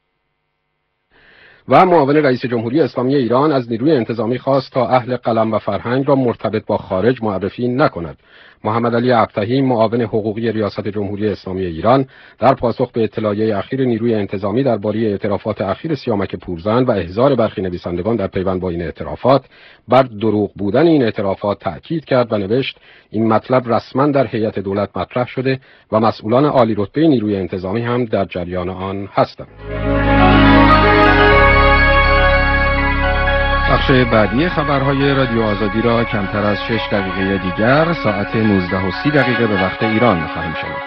و معاون رئیس جمهوری اسلامی ایران از نیروی انتظامی خواست تا اهل قلم و فرهنگ را مرتبط با خارج معرفی نکند. محمد علی ابطحی، معاون حقوقی ریاست جمهوری اسلامی ایران، در پاسخ به اطلاعیه اخیر نیروی انتظامی درباره اعترافات اخیر سیامک پورزن و احضار برخی نویسندگان در پیوند با این اعترافات بر دروغ بودن این اعترافات تأکید کرد و نوشت این مطلب رسما در هیئت دولت مطرح شده و مسئولان عالی رتبه نیروی انتظامی هم در جریان آن هستند. بخش بعدی خبرهای رادیو آزادی را کمتر از شش دقیقه دیگر ساعت نوزده و سی دقیقه به وقت ایران خواهیم شنید.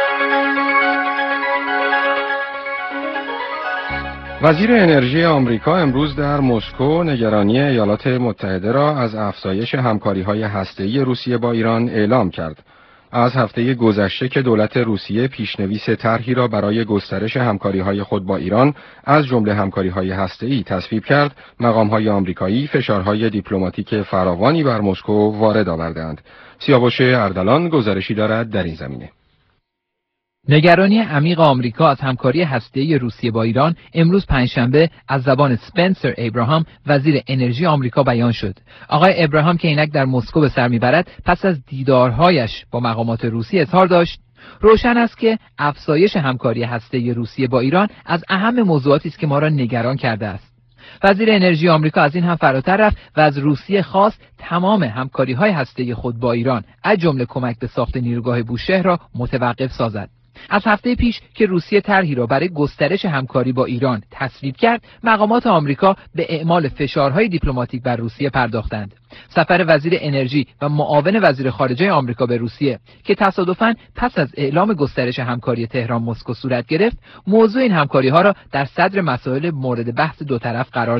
وزیر انرژی آمریکا امروز در مسکو نگرانی ایالات متحده را از افزایش همکاری‌های هسته‌ای روسیه با ایران اعلام کرد. از هفته گذشته که دولت روسیه پیشنویس طرحی را برای گسترش همکاری‌های خود با ایران از جمله همکاری‌های هسته‌ای تصویب کرد، مقام‌های آمریکایی فشارهای دیپلماتیک فراوانی بر مسکو وارد آوردند. سیاوش اردلان گزارشی دارد در این زمینه. نگرانی عمیق آمریکا از همکاری هسته‌ای روسیه با ایران امروز پنجشنبه از زبان اسپنسر ابراهام، وزیر انرژی آمریکا بیان شد. آقای ابراهام که اینک در مسکو به سر میبرد، پس از دیدارهایش با مقامات روسی اظهار داشت روشن است که افزایش همکاری هسته‌ای روسیه با ایران از اهم موضوعاتی است که ما را نگران کرده است. وزیر انرژی آمریکا از این هم فراتر رفت و از روسیه خواست تمام همکاری‌های هسته‌ای خود با ایران، از جمله کمک به ساخت نیروگاه بوشهر را متوقف سازد. از هفته پیش که روسیه طرحی را برای گسترش همکاری با ایران تصویب کرد، مقامات آمریکا به اعمال فشارهای دیپلماتیک بر روسیه پرداختند. سفر وزیر انرژی و معاون وزیر خارجه آمریکا به روسیه که تصادفاً پس از اعلام گسترش همکاری تهران مسکو صورت گرفت، موضوع این همکاری‌ها را در صدر مسائل مورد بحث دو طرف قرار داد.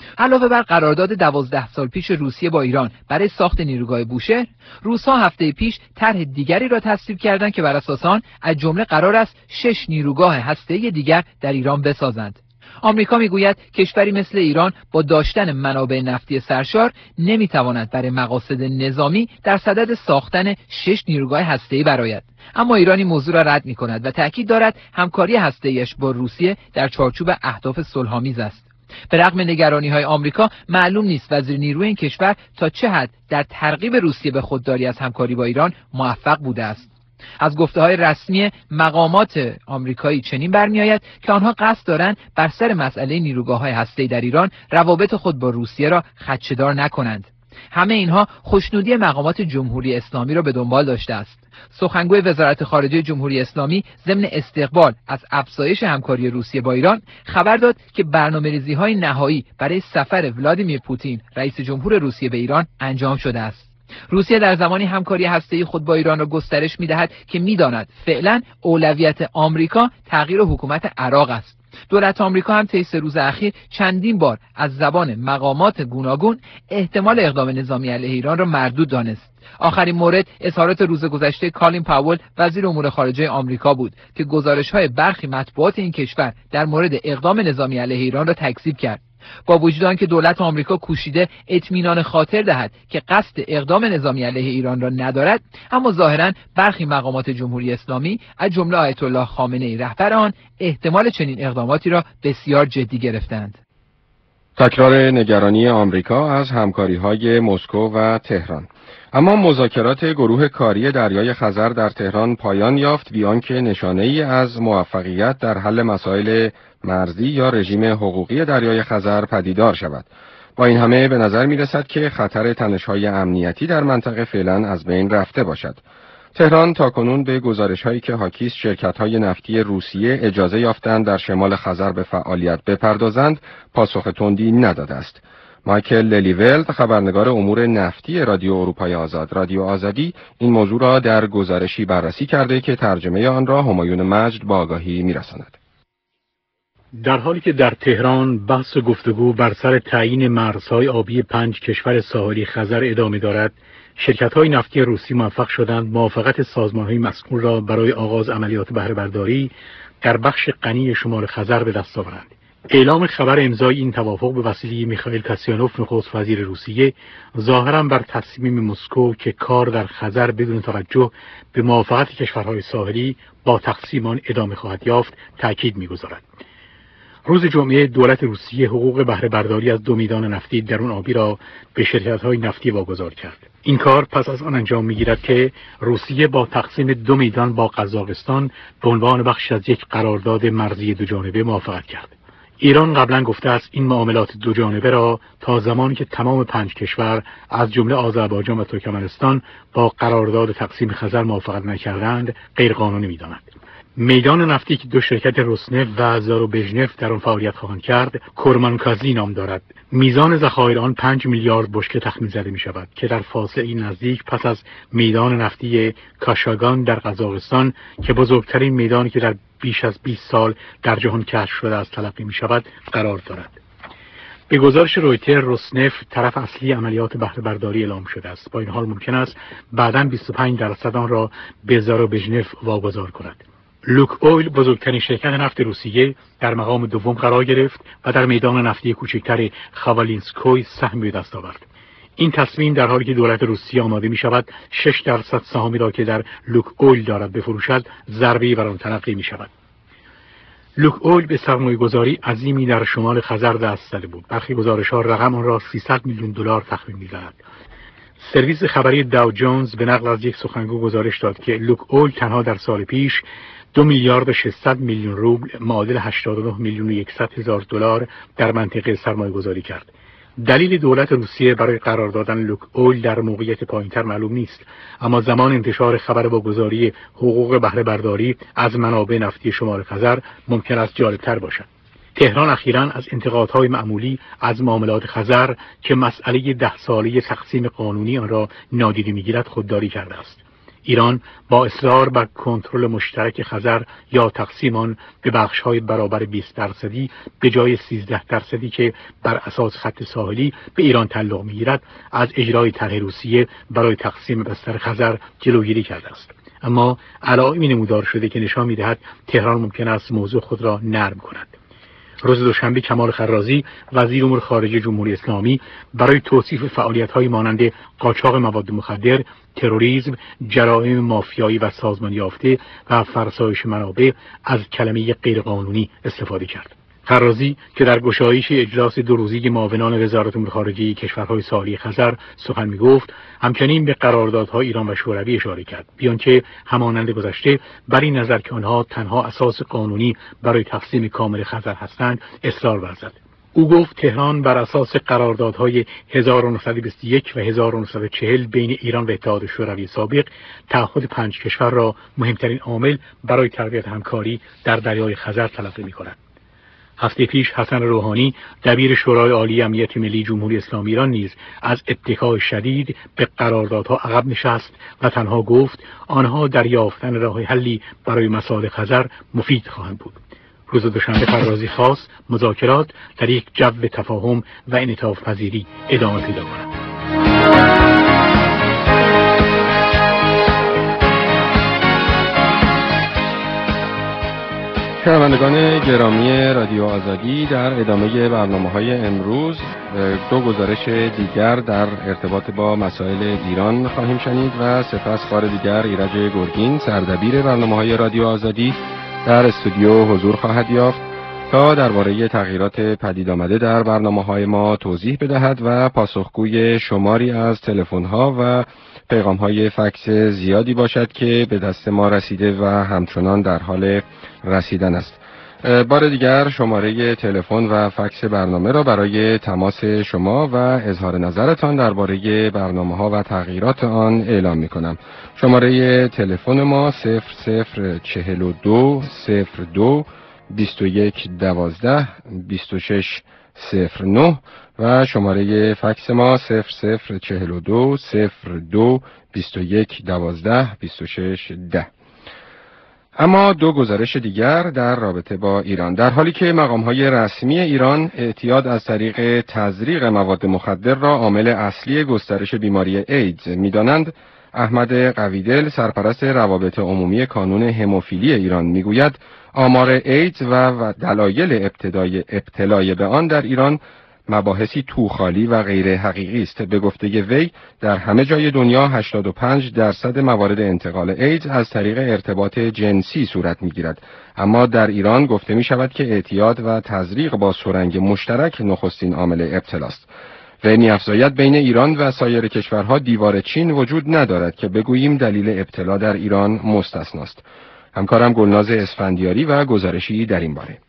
علاوه بر قرارداد دوازده سال پیش روسیه با ایران برای ساخت نیروگاه بوشهر، روس‌ها هفته پیش طرح دیگری را تصویب کردند که بر اساس آن از جمله قرار است شش نیروگاه هسته‌ای دیگر در ایران بسازند. آمریکا میگوید کشوری مثل ایران با داشتن منابع نفتی سرشار نمیتواند برای مقاصد نظامی در صدد ساختن شش نیروگاه هسته‌ای برآید. اما ایران این موضوع را رد می‌کند و تأکید دارد همکاری هسته‌ایش با روسیه در چارچوب اهداف صلح‌آمیز است. به رغم نگرانی‌های آمریکا، معلوم نیست وزیر نیروی این کشور تا چه حد در ترغیب روسیه به خودداری از همکاری با ایران موفق بوده است. از گفته‌های رسمی مقامات آمریکایی چنین برمی‌آید که آنها قصد دارند بر سر مسئله نیروگاه‌های هسته‌ای در ایران روابط خود با روسیه را خدشه‌دار نکنند. همه اینها خوشنودی مقامات جمهوری اسلامی را به دنبال داشته است. سخنگوی وزارت خارجه جمهوری اسلامی ضمن استقبال از افزایش همکاری روسیه با ایران خبر داد که برنامه‌ریزی‌های نهایی برای سفر ولادیمیر پوتین رئیس جمهور روسیه به ایران انجام شده است. روسیه در زمانی همکاری هسته‌ای خود با ایران را گسترش می‌دهد که می‌داند فعلا اولویت آمریکا تغییر حکومت عراق است. دولت آمریکا هم طی سه روز اخیر چندین بار از زبان مقامات گوناگون احتمال اقدام نظامی علیه ایران را مردود دانست. آخرین مورد اظهارات روز گذشته کالین پاول وزیر امور خارجه آمریکا بود که گزارش‌های برخی مطبوعات این کشور در مورد اقدام نظامی علیه ایران را تکذیب کرد. با وجود آنکه دولت آمریکا کوشیده اطمینان خاطر دهد که قصد اقدام نظامی علیه ایران را ندارد، اما ظاهراً برخی مقامات جمهوری اسلامی از جمله آیت الله خامنه‌ای رهبر آن احتمال چنین اقداماتی را بسیار جدی گرفتند. تکرار نگرانی آمریکا از همکاری‌های مسکو و تهران. اما مذاکرات گروه کاری دریای خزر در تهران پایان یافت بی آنکه نشانه‌ای از موفقیت در حل مسائل مرزی یا رژیم حقوقی دریای خزر پدیدار شود. با این همه به نظر می رسد که خطر تنش‌های امنیتی در منطقه فعلا از بین رفته باشد. تهران تاکنون به گزارش‌هایی که حاکیست شرکت‌های نفتی روسیه اجازه یافتند در شمال خزر به فعالیت بپردازند، پاسخ تندی نداده است. مایکل لیلیولد، خبرنگار امور نفتی رادیو اروپای آزاد رادیو آزادی، این موضوع را در گزارشی بررسی کرده که ترجمه آن را همایون مجد با آگاهی می‌رساند. در حالی که در تهران بحث و گفتگو بر سر تعیین مرزهای آبی پنج کشور ساحلی خزر ادامه دارد، شرکت‌های نفتی روسی موفق شدند موافقت سازمان‌های مسئول را برای آغاز عملیات بهره برداری در بخش غنی شمال خزر به دست آورند. اعلام خبر امضای این توافق به وسیله میخائیل کاسیانوف نخست وزیر روسیه ظاهراً بر تصمیم مسکو که کار در خزر بدون توجه به موافقت کشورهای ساحلی با تقسیم آن ادامه خواهد یافت تأکید می‌گذارد. روز جمعه دولت روسیه حقوق بهره برداری از دو میدان نفتی درون آبی را به شرکت‌های نفتی واگذار کرد. این کار پس از آن انجام می‌گیرد که روسیه با تقسیم دو میدان با قزاقستان به عنوان بخش از یک قرارداد مرزی دو جانبه موافقت کرد. ایران قبلا گفته است این معاملات دو جانبه را تا زمانی که تمام پنج کشور از جمله آذربایجان و ترکمنستان با قرارداد تقسیم خزر موافقت نکردند غیرقانونی می‌داند. میدان نفتی که دو شرکت روسنفت و زاروبژنفت در آن فعالیت خواهند کرد، کرمانکازی نام دارد. میزان ذخایر آن پنج میلیارد بشکه تخمین زده می شود که در فاصله نزدیک پس از میدان نفتی کاشاگان در قزاقستان که بزرگترین میدانی که در بیش از بیست سال در جهان کشف شده است تلقی می شود قرار دارد. به گزارش رویتر، روسنفت طرف اصلی عملیات بهره برداری اعلام شده است. با این حال ممکن است بعداً بیست و پنج درصد آن را به زاروبژنفت واگذار کند. لوک اویل بزرگترین شرکت نفت روسیه در مقام دوم قرار گرفت و در میدان نفتی کوچکتر خاوالینسکوی سهمی به دست آورد. این تصمیم در حالی که دولت روسیه آماده می شود شش درصد سهامی را که در لوک اویل دارد بفروشد، ضربه‌ای بر آن تلقی می شود. لوک اویل به سرمایه‌گذاری عظیمی در شمال خزر دست زده بود. برخی گزارش‌ها رقم آن را سیصد میلیون دلار تخمین می‌دهند. سرویس خبری داو جونز به نقل از یک سخنگو گزارش داد که لوک اویل تنها در سال پیش دو میلیارد و ششصد میلیون روبل معادل هشتاد و نه میلیون و صد هزار دلار در منطقه سرمایه گذاری کرد. دلیل دولت روسیه برای قرار دادن لوک اویل در موقعیت پایینتر معلوم نیست، اما زمان انتشار خبر واگذاری حقوق بهره برداری از منابع نفتی شمال خزر ممکن است جالبتر باشد. تهران اخیراً از انتقادهای معمولی از معاملات خزر که مسئله ده ساله تقسیم قانونی آن را نادیده میگیرد خودداری کرده است. ایران با اصرار بر کنترل مشترک خزر یا تقسیم آن به بخش‌های برابر بیست درصدی به جای سیزده درصدی که بر اساس خط ساحلی به ایران تعلق می‌گیرد، از اجرای طرح روسیه برای تقسیم بستر خزر جلوگیری کرده است. اما علائمی نمودار شده که نشان می‌دهد تهران ممکن است موضوع خود را نرم کند. روز دوشنبه کمال خرازی وزیر امور خارجه جمهوری اسلامی برای توصیف فعالیت‌های مانند قاچاق مواد مخدر، تروریسم، جرایم مافیایی و سازمان یافته و فرسایش منابع از کلمه غیرقانونی استفاده کرد. خرازی که در گشایش اجلاس دو روزی معاونان وزارت امور خارجه کشورهای ساحلی خزر سخن می‌گفت، همچنین به قراردادهای ایران و شوروی اشاره کرد، بیانکه همانند گذشته بر این نظر که آنها تنها اساس قانونی برای تقسیم کامل خزر هستند اصرار ورزد. او گفت تهران بر اساس قراردادهای هزار و نهصد و بیست و یک و هزار و نهصد و چهل بین ایران و اتحاد شوروی سابق تعهد پنج کشور را مهمترین عامل برای تقویت همکاری در دریای خزر تلقی می‌کند. هفته پیش حسن روحانی دبیر شورای عالی امنیت ملی جمهوری اسلامی ایران نیز از اتکای شدید به قراردادها عقب نشست و تنها گفت آنها در یافتن راه حلی برای مسائل خزر مفید خواهند بود. روز دوشنبه خرازی خواست مذاکرات در یک جو تفاهم و انعطاف پذیری ادامه پیدا کند. شنوندگان گرامی رادیو آزادی، در ادامه برنامه‌های امروز دو گزارش دیگر در ارتباط با مسائل ایران خواهیم شنید و سپس بار دیگر ایرج گرگین سردبیر برنامه‌های رادیو آزادی در استودیو حضور خواهد یافت تا درباره تغییرات پدید آمده در برنامه‌های ما توضیح بدهد و پاسخگوی شماری از تلفن‌ها و پیغام‌های فکس زیادی باشد که به دست ما رسیده و همچنان در حال رسیدن است. بار دیگر شماره تلفن و فکس برنامه را برای تماس شما و اظهار نظرتان درباره برنامه‌ها و تغییرات آن اعلام می‌کنم. شماره تلفن ما صفر صفر چهل و دو صفر دو بیست و یک دوازده بیست و شش صفر نه و شماره فکس ما صفر صفر چهل و دو صفر دو بیست و یک دوازده بیست و شش ده. اما دو گزارش دیگر در رابطه با ایران. در حالی که مقام‌های رسمی ایران اعتیاد از طریق تزریق مواد مخدر را عامل اصلی گسترش بیماری ایدز می‌دانند، احمد قویدل سرپرست روابط عمومی کانون هموفیلی ایران میگوید آمار ایدز و دلایل ابتدای ابتلای به آن در ایران مباحثی توخالی و غیر حقیقی است. به گفته وی در همه جای دنیا هشتاد و پنج درصد موارد انتقال ایدز از طریق ارتباط جنسی صورت میگیرد، اما در ایران گفته می شود که اعتیاد و تزریق با سرنگ مشترک نخستین عامل ابتلاست. و می‌افزاید بین ایران و سایر کشورها دیوار چین وجود ندارد که بگوییم دلیل ابتلا در ایران مستثناست. همکارم گلناز اسفندیاری و گزارشی در این باره.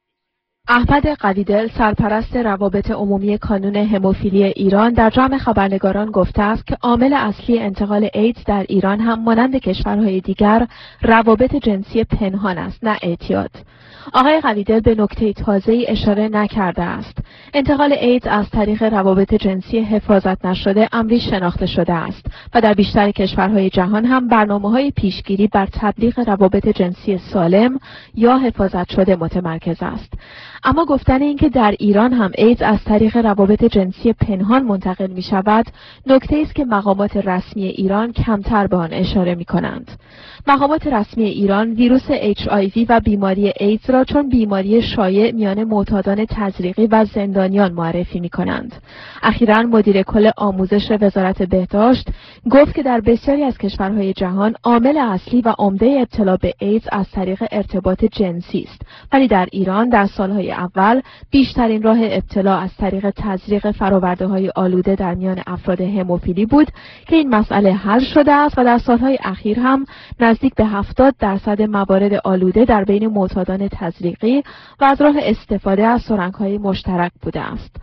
احمد قویدل سرپرست روابط عمومی کانون هموفیلی ایران در جمع خبرنگاران گفته است که عامل اصلی انتقال ایدز در ایران هم مانند کشورهای دیگر روابط جنسی پنهان است، نه اعتیاد. آقای قویدل به نکته تازه‌ای اشاره نکرده است. انتقال ایدز از طریق روابط جنسی حفاظت نشده امری شناخته شده است و در بیشتر کشورهای جهان هم برنامه‌های پیشگیری بر تبلیغ روابط جنسی سالم یا حفاظت شده متمرکز است. اما گفتن این که در ایران هم ایدز از طریق روابط جنسی پنهان منتقل می شود نکته است که مقامات رسمی ایران کمتر به آن اشاره می کنند. مقامات رسمی ایران ویروس اچ آی وی و بیماری ایدز را چون بیماری شایع میان معتادان تزریقی و زندانیان معرفی می کنند. اخیراً مدیر کل آموزش وزارت بهداشت گفت که در بسیاری از کشورهای جهان عامل اصلی و عمده ابتلا به ایدز از طریق ارتباط جنسی است، ولی در ایران در سالهای اول بیشترین راه ابتلا از طریق تزریق فرآورده‌های آلوده در میان افراد هموفیلی بود که این مسئله حل شده است و در سالهای اخیر هم نزدیک به هفتاد درصد موارد آلوده در بین معتادان تزریقی و از راه استفاده از سرنگ‌های مشترک بوده است.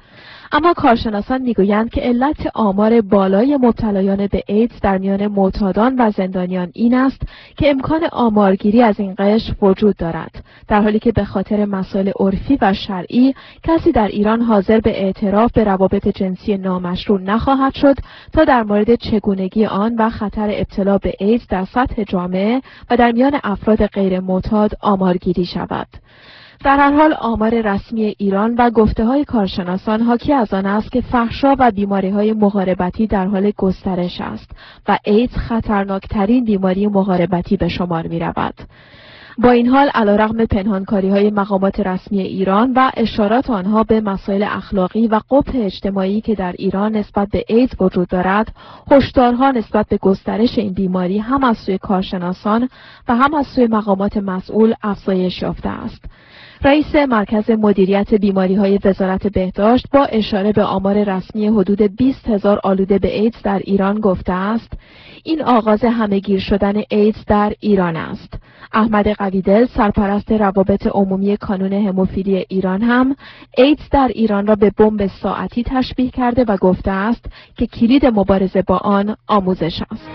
اما کارشناسان میگویند که علت آمار بالای مبتلایان به ایدز در میان معتادان و زندانیان این است که امکان آمارگیری از این قشر وجود دارد، در حالی که به خاطر مسائل عرفی و شرعی کسی در ایران حاضر به اعتراف به روابط جنسی نامشروع نخواهد شد تا در مورد چگونگی آن و خطر ابتلا به ایدز در سطح جامعه و در میان افراد غیر معتاد آمارگیری شود. در هر حال آمار رسمی ایران و گفته‌های کارشناسان حاکی از آن است که فحشا و بیماری‌های مقاربتی در حال گسترش است و ایدز خطرناکترین بیماری مقاربتی به شمار می‌رود. با این حال علیرغم پنهانکاری‌های مقامات رسمی ایران و اشارات آنها به مسائل اخلاقی و قبح اجتماعی که در ایران نسبت به ایدز وجود دارد، هشدارها نسبت به گسترش این بیماری هم از سوی کارشناسان و هم از سوی مقامات مسئول افزایش یافته است. رئیس مرکز مدیریت بیماری‌های وزارت بهداشت با اشاره به آمار رسمی حدود بیست هزار آلوده به ایدز در ایران گفته است: این آغاز همه‌گیر شدن ایدز در ایران است. احمد قویدل، سرپرست روابط عمومی کانون هموفیلی ایران، هم ایدز در ایران را به بمب ساعتی تشبیه کرده و گفته است که کلید مبارزه با آن آموزش است.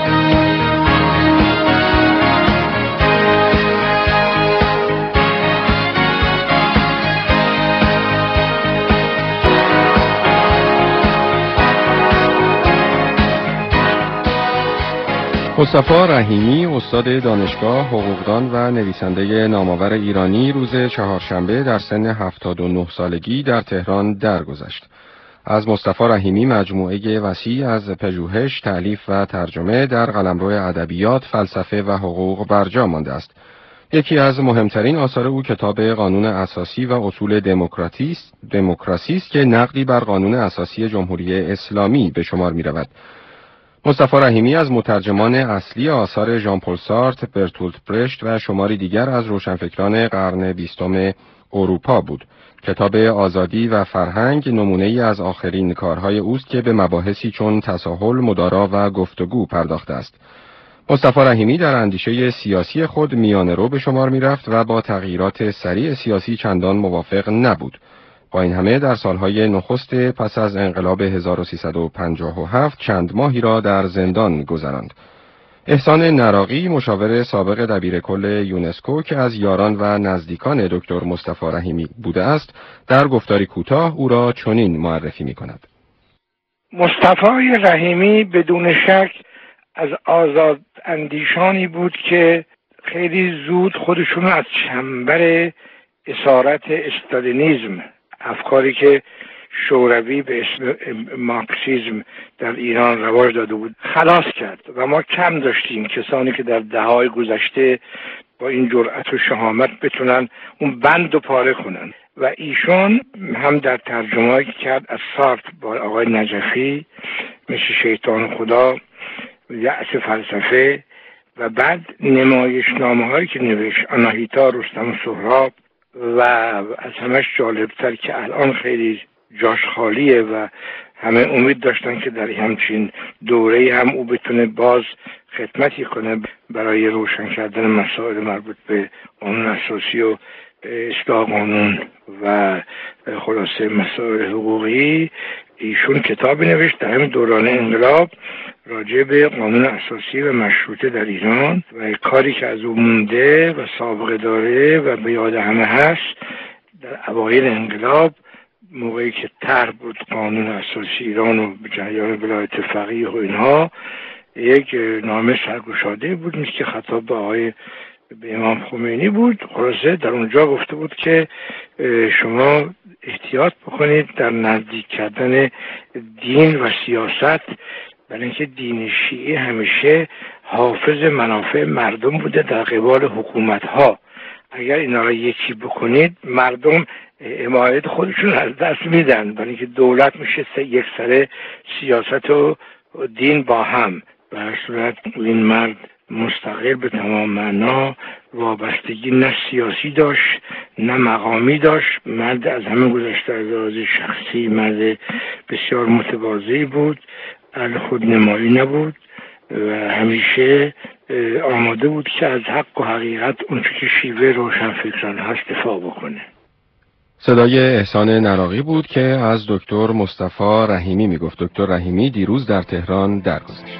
مصطفی رحیمی، استاد دانشگاه، حقوقدان و نویسنده نامآور ایرانی، روز چهارشنبه در سن هفتاد و نه سالگی در تهران درگذشت. از مصطفی رحیمی مجموعه وسیع از پژوهش، تألیف و ترجمه در قلمرو ادبیات، فلسفه و حقوق برجا مانده است. یکی از مهمترین آثار او کتاب قانون اساسی و اصول دموکراسی است که نقدی بر قانون اساسی جمهوری اسلامی به شمار می رود. مصطفی رحیمی از مترجمان اصلی آثار ژان پل سارتر، برتولت برشت و شماری دیگر از روشنفکران قرن بیستم اروپا بود. کتاب آزادی و فرهنگ نمونه ای از آخرین کارهای اوست که به مباحثی چون تساهل، مدارا و گفتگو پرداخته است. مصطفی رحیمی در اندیشه سیاسی خود میانه‌رو به شمار می رفت و با تغییرات سریع سیاسی چندان موافق نبود. با این همه در سالهای نخست پس از انقلاب هزار و سیصد و پنجاه و هفت چند ماهی را در زندان گذراند. احسان نراقی، مشاور سابق دبیرکل یونسکو که از یاران و نزدیکان دکتر مصطفی رحیمی بوده است، در گفتاری کوتاه او را چنین معرفی می‌کند. مصطفی رحیمی بدون شک از آزاد اندیشانی بود که خیلی زود خودشون از چنبر اسارت استالینیسم، افکاری که شوروی به اسم مارکسیسم در ایران رواج داده بود، خلاص کرد و ما کم داشتیم کسانی که در دهه‌های گذشته با این جرأت و شهامت بتونن اون بند رو پاره کنن و ایشون هم در ترجمه‌ای که کرد از سارتر با آقای نجفی مثل شیطان خدا، یأس فلسفه، و بعد نمایشنامه‌هایی که نوشت، آناهیتا، رستم و سهراب، و از همش جالبتر که الان خیلی جاش خالیه و همه امید داشتن که در همچین دوره هم او بتونه باز خدمتی کنه برای روشن کردن مسائل مربوط به قانون اساسی و اصلاح قانون و خلاصه مسائل حقوقی. ایشون کتابی نوشت در همین دوران انقلاب راجع به قانون اساسی و مشروطه در ایران و کاری که از او مونده و سابقه داره و به یاد همه هست. در اوایل انقلاب موقعی که طرح بود قانون اساسی ایران و جریان ولایت فقیه و اینها، یک نامه سرگشاده بود مثل که خطاب به آقای به امام خمینی بود. خلاصه در اونجا گفته بود که شما احتیاط بکنید در نزدیک کردن دین و سیاست، برای اینکه دین شیعه همیشه حافظ منافع مردم بوده در قبال حکومت ها. اگر اینا را یکی بکنید مردم حمایت خودشون از دست میدن، برای اینکه دولت میشه یک سره سیاست و دین با هم. به هر صورت این مرد مستقل به تمام معنا، وابستگی نه سیاسی داشت نه مقامی داشت. مرد از همه گذشته از لحاظ شخصی مرد بسیار متواضعی بود، اهل خودنمایی نبود و همیشه آماده بود که از حق و حقیقت اونچه که شیوه روشنفکران هست دفاع بکنه. صدای احسان نراقی بود که از دکتر مصطفی رحیمی میگفت. دکتر رحیمی دیروز در تهران درگذشت.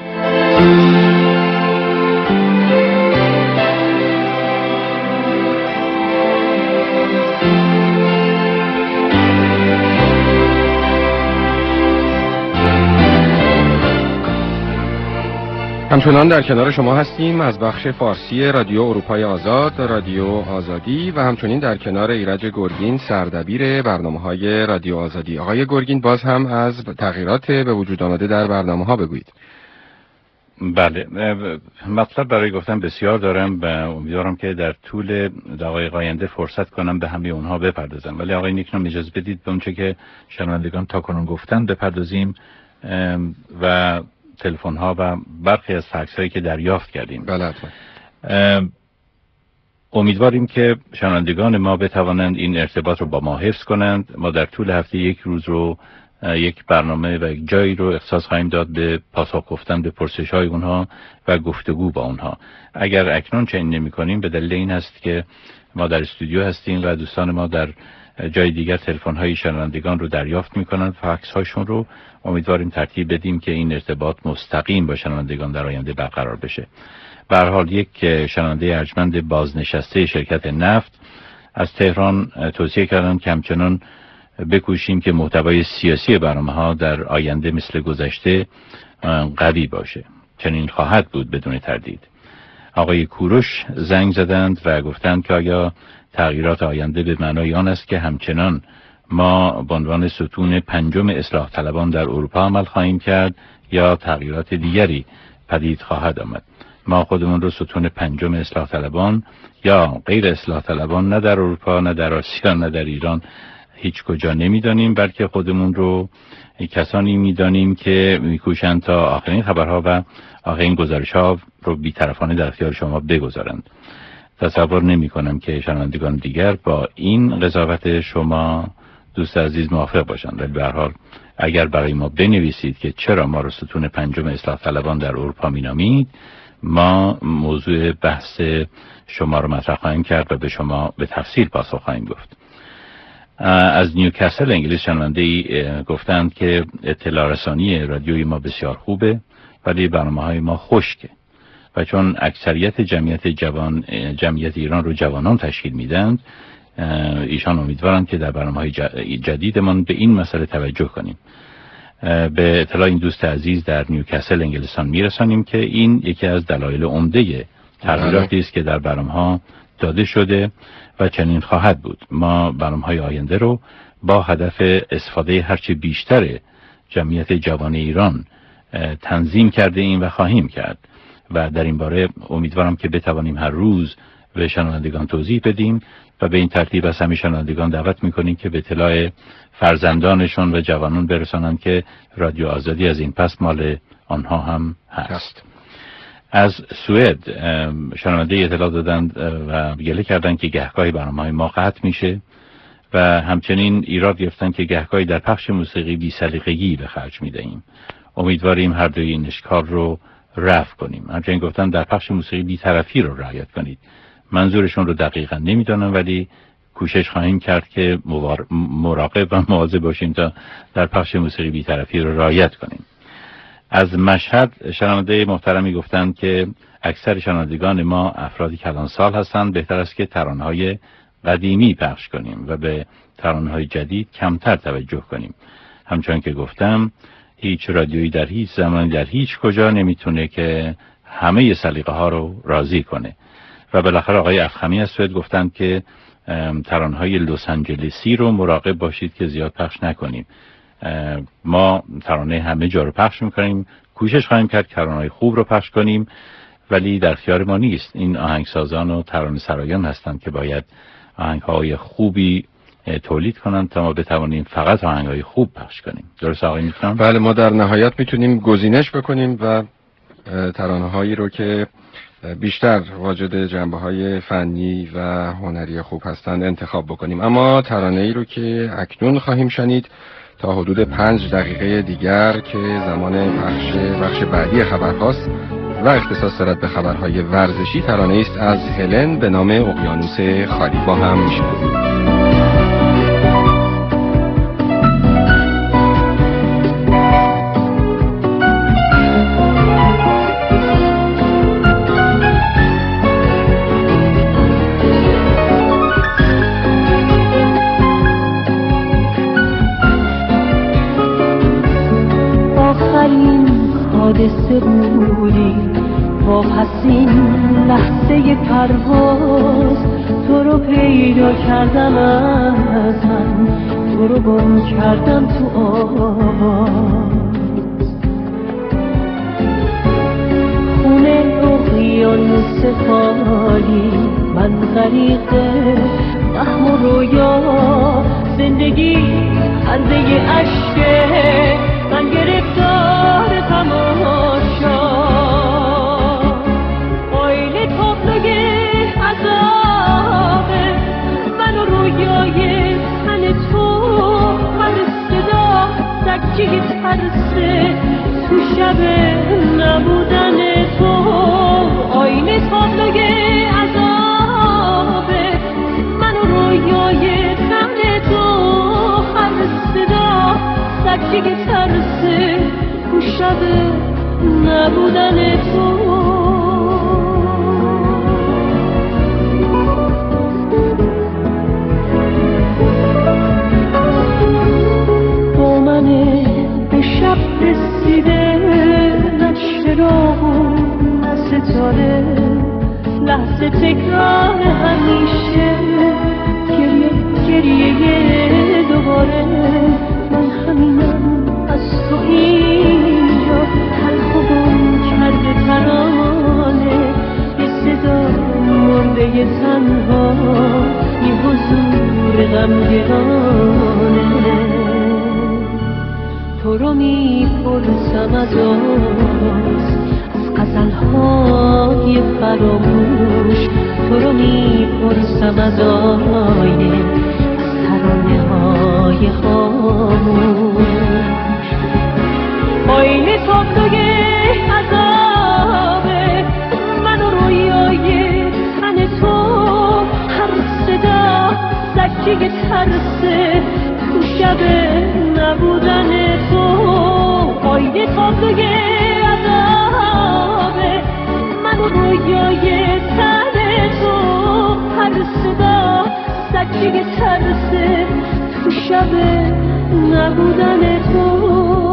همچنان در کنار شما هستیم از بخش فارسی رادیو اروپای آزاد، رادیو آزادی، و همچنین در کنار ایرج گرگین، سردبیر برنامه‌های رادیو آزادی. آقای گرگین، باز هم از تغییرات به وجود آمده در برنامه‌ها بگویید. بله، مطلب برای گفتن بسیار دارم و امیدوارم که در طول دقایق آینده فرصت کنم به همه اونها بپردازم، ولی آقای نیکنام اجازه بدید به اونچه که شنوندگان تا کنون گفتن بپردازیم و تلفن ها و برخی از فکس هایی که دریافت کردیم. بله. امیدواریم که شنوندگان ما بتوانند این ارتباط رو با ما حفظ کنند. ما در طول هفته یک روز رو، یک برنامه و یک جایی رو اختصاص خواهیم داد به پاسخ گفتن به پرسش های اونها و گفتگو با اونها. اگر اکنون چنین نمی کنیم به دلیل این هست که ما در استودیو هستیم و دوستان ما در جای دیگر تلفن های شنوندگان رو دریافت میکنند، فکس هاشون رو. امیدواریم ترتیب بدیم که این ارتباط مستقیم با شنوندگان در آینده برقرار بشه. به هر حال یک شنونده ارجمند بازنشسته شرکت نفت از تهران توصیه کردند که همچنان بکوشیم که محتوای سیاسی برنامه‌ها در آینده مثل گذشته قوی باشه. چنین خواهد بود بدون تردید. آقای کوروش زنگ زدند و گفتند که آیا تغییرات آینده به معنای آن است که همچنان ما به عنوان ستون پنجم اصلاح طلبان در اروپا عمل خواهیم کرد یا تغییرات دیگری پدید خواهد آمد. ما خودمون رو ستون پنجم اصلاح طلبان یا غیر اصلاح طلبان نه در اروپا، نه در آسیا، نه در ایران هیچ کجا نمیدانیم، بلکه خودمون رو کسانی میدانیم که میکوشند تا آخرین خبرها و آخرین گزارش‌ها رو بی‌طرفانه در اختیار شما بگذارند. تصور نمی کنم که شنوندگان دیگر با این قضاوت شما دوست عزیز موافق باشند، ولی به هر حال اگر برای ما بنویسید که چرا ما رو ستون پنجم اصلاح طلبان در اروپا مینامید، ما موضوع بحث شما رو مطرح خواهیم کرد و به شما به تفصیل پاسخ خواهیم گفت. از نیوکاسل انگلیس شنونده‌ای گفتند که اطلاع رسانی رادیوی ما بسیار خوبه ولی برنامه‌های ما خشکه و چون اکثریت جمعیت جوان جمعیت ایران رو جوانان تشکیل میدند، ایشان امیدوارند که در برنامه‌های جدیدمان به این مسئله توجه کنیم. به اطلاع این دوست عزیز در نیوکاسل انگلستان میرسانیم که این یکی از دلایل عمده تغییراتی است که در برنامه‌ها داده شده و چنین خواهد بود. ما برنامه‌های آینده رو با هدف استفاده هرچه بیشتر جمعیت جوان ایران تنظیم کرده ایم و خواهیم کرد و در این باره امیدوارم که بتوانیم هر روز به شنوندگان توضیح بدیم و به این ترتیب از همه شنوندگان دعوت میکنیم که به اطلاع فرزندانشون و جوانان برسانند که رادیو آزادی از این پس مال آنها هم هست. از سوئد شنونده اطلاع دادند و گله کردند که گهگاهی برنامه‌های ما قطع میشه و همچنین ایراد گرفتن که گهگاهی در پخش موسیقی بی‌سلیقگی به خرج میدهیم. امیدواریم هر دوی این اشکال رو رفع کنیم. همچنین گفتن در پخش موسیقی بی‌طرفی رو رعایت کنید. منظورشون رو دقیقاً نمیدونم ولی کوشش خواهیم کرد که مراقب و مواظب باشیم تا در پخش موسیقی بی‌طرفی رو رعایت کنیم. از مشهد شنونده محترمی گفتند که اکثر شنوندگان ما افرادی کلانسال هستند، بهتر است که ترانه‌های قدیمی پخش کنیم و به ترانه‌های جدید کمتر توجه کنیم. همچون که گفتم هیچ رادیویی در هیچ زمانی در هیچ کجا نمیتونه که همه سلیقه ها رو راضی کنه. و بالاخره آقای افخمی از سوئد گفتند که ترانه‌های لس آنجلسی رو مراقب باشید که زیاد پخش نکنیم. ما ترانه همه جا رو پخش میکنیم، کوشش خواهیم کرد ترانه‌های خوب رو پخش کنیم، ولی در اختیار ما نیست. این آهنگسازان و ترانه سرایان هستند که باید آهنگ‌های خوبی تولید کنند تا ما بتوانیم فقط آهنگ‌های خوب پخش کنیم. درست آقای میتونم؟ بله، ما در نهایت میتونیم گزینش بکنیم و ترانه‌هایی رو که بیشتر واجد جنبه‌های فنی و هنری خوب هستند انتخاب بکنیم. اما ترانه‌ای رو که اکنون خواهیم شنید تا حدود پنج دقیقه دیگر که زمان پخش بخش بعدی خبرهاست و اختصاص دارد به خبرهای ورزشی، ترانه‌ای است از هلن به نام اقیانوس خالی. با هم میشنویم. حادثه بودی، واپسین لحظه پرواز تو رو پیدا کردم، ازم تو رو گم کردم تو آواز. خونه اقیانوس خالی، من غریق وهم و رویا، زندگی خنده عشقه، من گرفتار تماشا. آیل تابلوی عذابه، من و رویای تن تو، هر صدا سکه ترسه تو شب نبودن تو. آیل تابلوی عذابه، من و رویای تن تو، هر صدا سکه ترسه تو شب نبودن تو. با من به شب رسیده، نه چراغ و نه ستاره، لحظه تکرار همیشه، گریه گریه دوباره. من همینم از تو اینجا، تلخ و گم کرده ترانه، یه صدا مرده تنها، یه حضور غمگنانه. تو رو میپرسم از آز، از غزلهای فراموش، تو رو میپرسم از آینه، از ترانه های خاموش. آینه تابلوی عذابه، من و رویای تن تو، هر صدا سکه ترسه تو شب نبودن تو. آینه تابلوی عذابه، من و رویای تن تو، هر صدا سکه ترسه تو شب نبودن تو.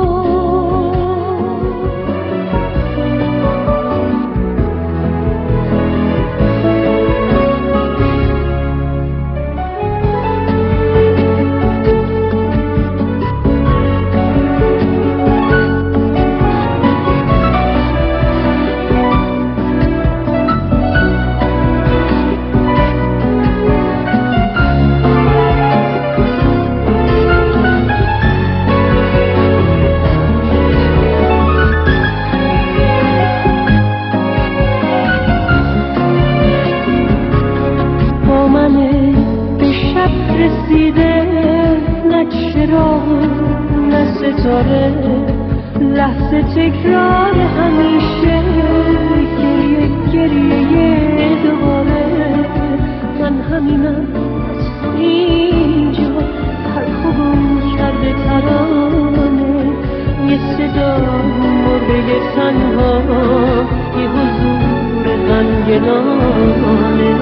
لحظه تکرار همیشه، گریه گریه دوباره. من همینم از اینجا، تلخ و گم کرده ترانه، یه صدا مرده تنها، یه حضور غمگنانه.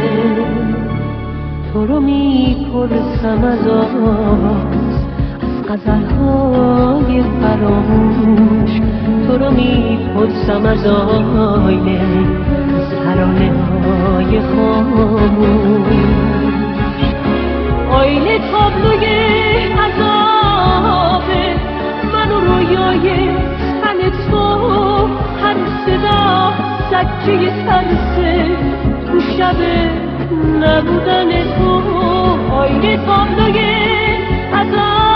تو رو میپرسم از آز، غزلهای فراموش، تو رو میپرسم از آینه، از ترانه های خاموش. آینه تابلوی عذابه، من و رویای تن تو، هر صدا سکه ترسه تو شب نبودن تو. آینه تابلوی عذابه،